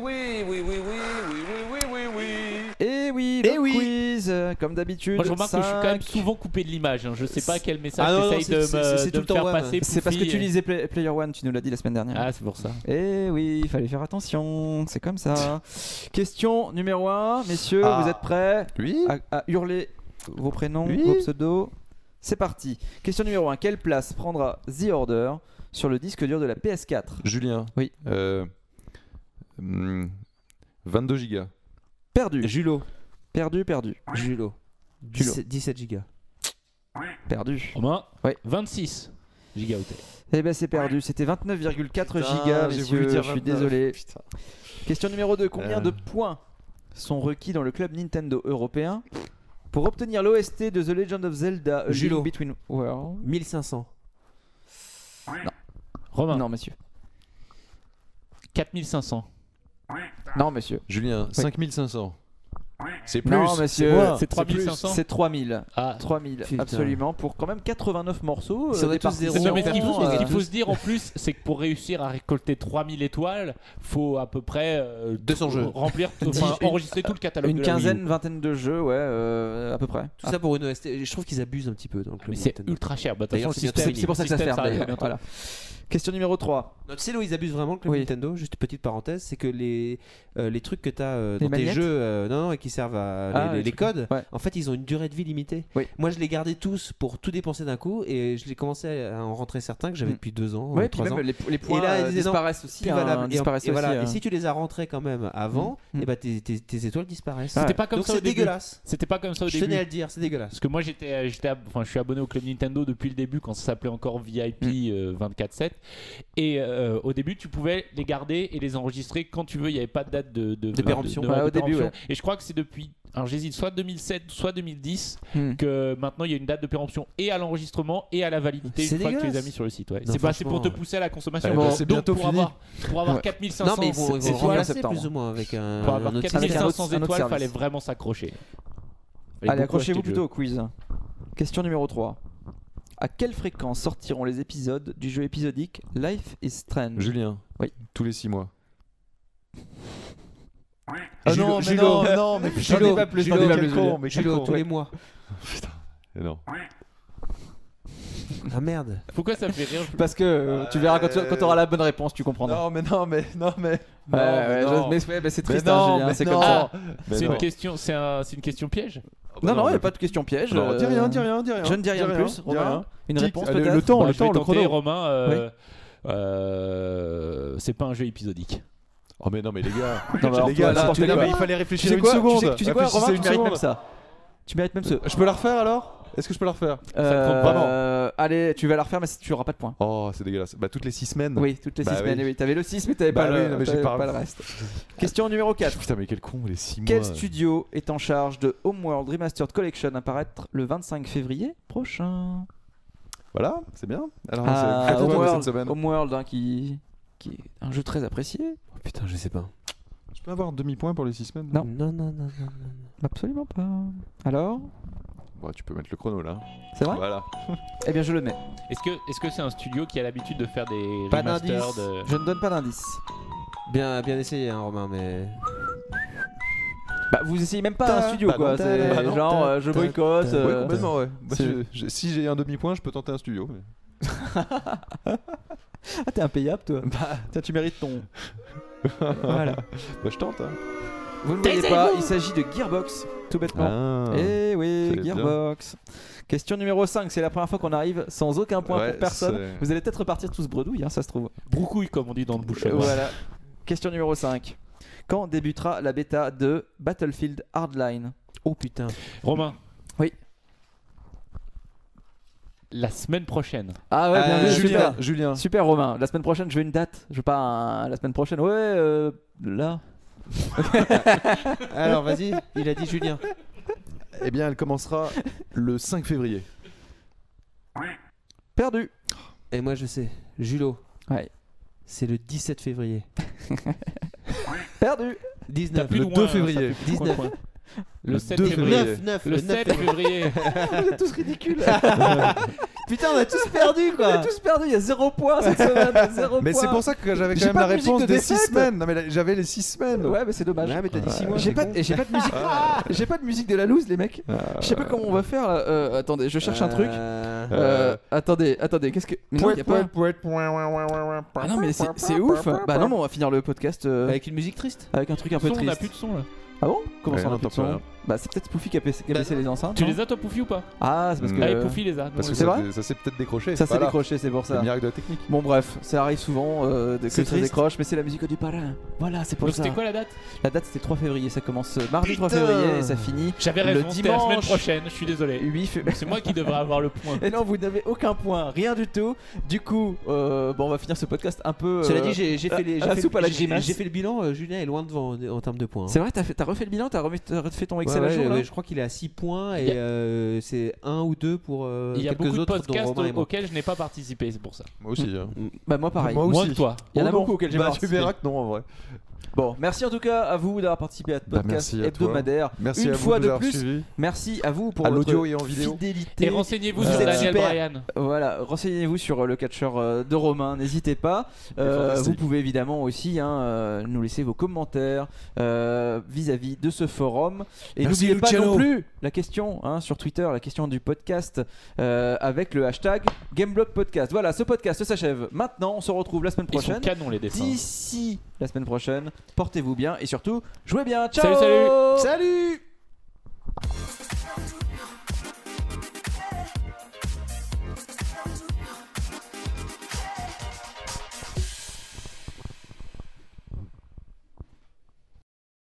Et oui, le quiz, comme d'habitude. Moi je remarque que je suis quand même souvent coupé de l'image. Je sais pas quel message t'essayes de me temps faire web. passer. C'est parce que tu lisais Player One, tu nous l'as dit la semaine dernière. Ah, c'est pour ça. Et oui, il fallait faire attention, c'est comme ça. Question numéro 1, messieurs, vous êtes prêts Oui. à hurler vos prénoms, vos pseudos? C'est parti. Question numéro 1, quelle place prendra The Order sur le disque dur de la PS4? Julien. Oui. 22 gigas. Perdu. Julo. Perdu. Julo. 17 gigas. Perdu. Romain. Oui. 26 gigaoctets. Eh ben c'est perdu, c'était 29,4 gigas, messieurs, je suis désolé. Putain. Question numéro 2, combien de points sont requis dans le club Nintendo européen pour obtenir l'OST de The Legend of Zelda A Link Between Worlds? 1500. Non. Romain. Non, monsieur. 4500. Non, monsieur. Julien, 5500. C'est plus. Non, monsieur. C'est 3500. C'est 3000. Ah. 3000, Putain. absolument. Pour quand même 89 morceaux. Si on a tous Ce qu'il faut se dire en plus, c'est que pour réussir à récolter 3000 étoiles, faut à peu près 200 jeux. Enregistrer tout le catalogue. Une quinzaine, vingtaine de jeux, ouais, à peu près. Tout ça pour une OST. Je trouve qu'ils abusent un petit peu dans le club. Mais c'est Nintendo. ultra cher. Bah, D'ailleurs, attention, C'est pour ça que ça se ferme. arrive d'ailleurs. bientôt. Voilà. Question numéro 3. Tu sais là où ils abusent vraiment le club Oui. Nintendo, juste petite parenthèse, c'est que les trucs que tu as dans tes manettes jeux et qui servent à les codes, ouais. en fait ils ont une durée de vie limitée. Oui. Moi je les gardais tous pour tout dépenser d'un coup et je les commençais à en rentrer certains que j'avais depuis 2 ans, Ouais, puis 3 ans. même les points Et là, ils disaient non, disparaissent aussi. Plus valable. Disparaissent Et voilà. aussi, Et si tu les as rentrés quand même avant, et bah tes étoiles disparaissent. C'était pas comme Donc ça au c'est début. dégueulasse. C'était pas comme ça au Je début. tenais à le dire, c'est dégueulasse. Parce que moi je suis abonné au club Nintendo depuis le début quand ça s'appelait encore VIP 24/7 et au début tu pouvais les garder et les enregistrer quand tu veux, il n'y avait pas de date de péremption. Au début, ouais. Et je crois que c'est depuis alors j'hésite soit 2007 soit 2010 que maintenant il y a une date de péremption et à l'enregistrement et à la validité une fois que tu les as mis sur le site. Ouais. Non, c'est pour te pousser à la consommation. c'est Donc bientôt pour fini. avoir 4500 Non, mais ils vont étoiles, remplacer plus ou moins avec un. pour avoir un autre 4500 un autre étoiles, service. fallait vraiment s'accrocher. Allez, accrochez-vous plutôt au quiz. Question numéro 3. À quelle fréquence sortiront les épisodes du jeu épisodique Life is Strange? Julien. Oui. Tous les 6 mois. Julo, non, mais J'en dis pas plus, Julo, j'en dis pas quel plus, con, Julien. mais quel Julo, con. tous les mois. Putain, et non. Ah merde. Pourquoi ça me fait rire? Parce que tu verras quand tu auras la bonne réponse, tu comprendras. Non, mais. Mais c'est triste, Mais non, hein, Julien, mais c'est non. comme ça. Mais C'est non. une question, c'est une question piège. Non, il n'y a pas de question piège. Non, dis rien. Je ne dis rien de plus. dis Romain, rien. une réponse Allez, peut-être. le temps, Bon, le je vais temps, le tenter, chrono. Romain. C'est pas un jeu épisodique. Oh mais non mais les gars, Non, mais alors, les gars, toi, n'importe là, quoi. mais il fallait Tu réfléchir sais une quoi, seconde. tu sais quoi, Réfléchissez Romain, une tu mérites seconde. même ça. Tu mérites même ce. Je peux la refaire alors? Est-ce que je peux la refaire? Vraiment. Allez, tu vas la refaire, mais tu n'auras pas de points. Oh, c'est dégueulasse. Bah toutes les 6 semaines. Oui, toutes les 6 Bah semaines. oui. Oui, t'avais le 6, mais t'avais Bah pas, oui, le, non, mais j'ai t'avais pas- pas le reste. Question numéro 4. Putain mais quel con les 6 mois. Quel studio est en charge de Homeworld Remastered Collection apparaître le 25 février prochain? Voilà, c'est bien. Alors Ah, c'est quoi cette semaine? Homeworld, hein, qui est un jeu très apprécié. Oh, putain, je sais pas. Je peux avoir demi-point pour les 6 semaines? Non. Non. Absolument pas. Alors, Bon, tu peux mettre le chrono là. c'est vrai? Voilà. Eh bien, je le mets. Est-ce que c'est un studio qui a l'habitude de faire des Pas remasters d'indice. de... Je ne donne pas d'indice. Bien essayé, hein, Romain, mais. Bah, vous essayez même pas un studio, quoi. C'est bah non. genre, je boycotte. Ouais, complètement, ouais. Bah, c'est- si j'ai un demi-point, je peux tenter un studio. mais- Ah, t'es impayable, toi. Tiens, tu mérites ton. Voilà. Bah, je tente. Hein. Vous ne voyez pas, il s'agit de Gearbox, tout bêtement. Ah. Eh oui, c'est bien. Gearbox. Question numéro 5, c'est la première fois qu'on arrive sans aucun point Ouais, pour personne. c'est- Vous allez peut-être repartir tous bredouilles, hein, ça se trouve. Broucouille, comme on dit dans le bouche à oreille. Voilà. Question numéro 5. Quand débutera la bêta de Battlefield Hardline? Oh putain. Romain. Oui. La semaine prochaine. Ah ouais, bien vu, super. Julien. Super Romain, la semaine prochaine je veux une date. Je veux pas la semaine prochaine. Ouais, là. Alors vas-y, il a dit Julien. Eh bien, elle commencera le 5 février. Perdu. Et moi je sais, Julo. Ouais. C'est le 17 février. Perdu. 19. Plus Le loin, 2 ça février. fait plus coin. Le 7 2 février. février. 9. Le 7 février. Vous êtes tous ridicules. Putain, on a tous perdu On a quoi. tous perdu, il y a 0 point cette semaine. 0 Mais point. c'est pour ça que j'avais J'ai quand même pas la de musique réponse de des 6 défaite. semaines. Non, mais j'avais les 6 semaines. Ouais, mais c'est dommage. Ouais, mais t'as dit 6 mois. J'ai pas, et j'ai pas de musique. J'ai pas de musique de la loose, les mecs. Je sais pas comment on va faire là. Attendez, je cherche un truc. Attendez, qu'est-ce que. Mais non, y a pas. Ah non, mais c'est ouf. Bah non, mais on va finir le podcast Avec une musique triste. avec un truc un peu Son, on a triste. plus de son là. Ah bon? Comment Ouais, ça on a on plus de entend pas, son? là. Bah c'est peut-être Poufy qui a baissé les enceintes. Tu non les as toi, Poufy, ou pas? Ah, c'est parce que. Ah, et Poufy les a. Parce que C'est vrai ça s'est peut-être décroché. Ça s'est Voilà. décroché, c'est pour C'est le ça. miracle de la technique. Bon bref, ça arrive souvent que C'est ça triste. décroche, mais c'est la musique du parrain. Voilà, c'est pour Donc ça. c'était quoi la date? La date c'était 3 février, ça commence mardi 3 Putain. février et ça finit J'avais le raison, c'était la semaine dimanche prochaine, je suis désolé. 8 février. C'est moi qui devrais avoir le point. Et non, vous n'avez aucun point, rien du tout. Du coup, bon, on va finir ce podcast un peu. Cela dit, j'ai fait les- à la j'ai soupe à la fait- grimace. j'ai fait le bilan. Julien est loin devant en termes de points. hein. C'est vrai, t'as refait le bilan, t'as refait ton Ouais, Excel à ouais, jour là ouais, je crois qu'il est à 6 points Il y et c'est 1 ou 2 pour Il y a quelques beaucoup de autres dont podcasts Romain et moi. auxquels je n'ai pas participé, c'est pour ça. Moi aussi. hein. Bah, moi pareil. Moi aussi. Moins que toi. Il y en a Oh non. beaucoup auxquels j'ai Bah, tu participé. verras que non en vrai. Bon, merci en tout cas à vous d'avoir participé à ce Bah, podcast merci à toi. hebdomadaire. Merci Une à vous fois de de nous avoir plus. suivis. Merci à vous pour À votre l'audio et en vidéo. fidélité. Et renseignez-vous Vous sur êtes Daniel super. Bryan. Voilà, renseignez-vous sur le catcheur de Romain, n'hésitez pas. fantastique. Vous pouvez évidemment aussi nous laisser vos commentaires vis-à-vis de ce forum. Et Merci, n'oubliez pas Luciano. non plus la question sur Twitter, la question du podcast avec le hashtag Gameblog Podcast. Voilà, ce podcast s'achève maintenant. On se retrouve la semaine Ils sont prochaine. canons les dessins. D'ici la semaine prochaine, portez-vous bien et surtout, jouez bien. Ciao. Salut, salut. Salut.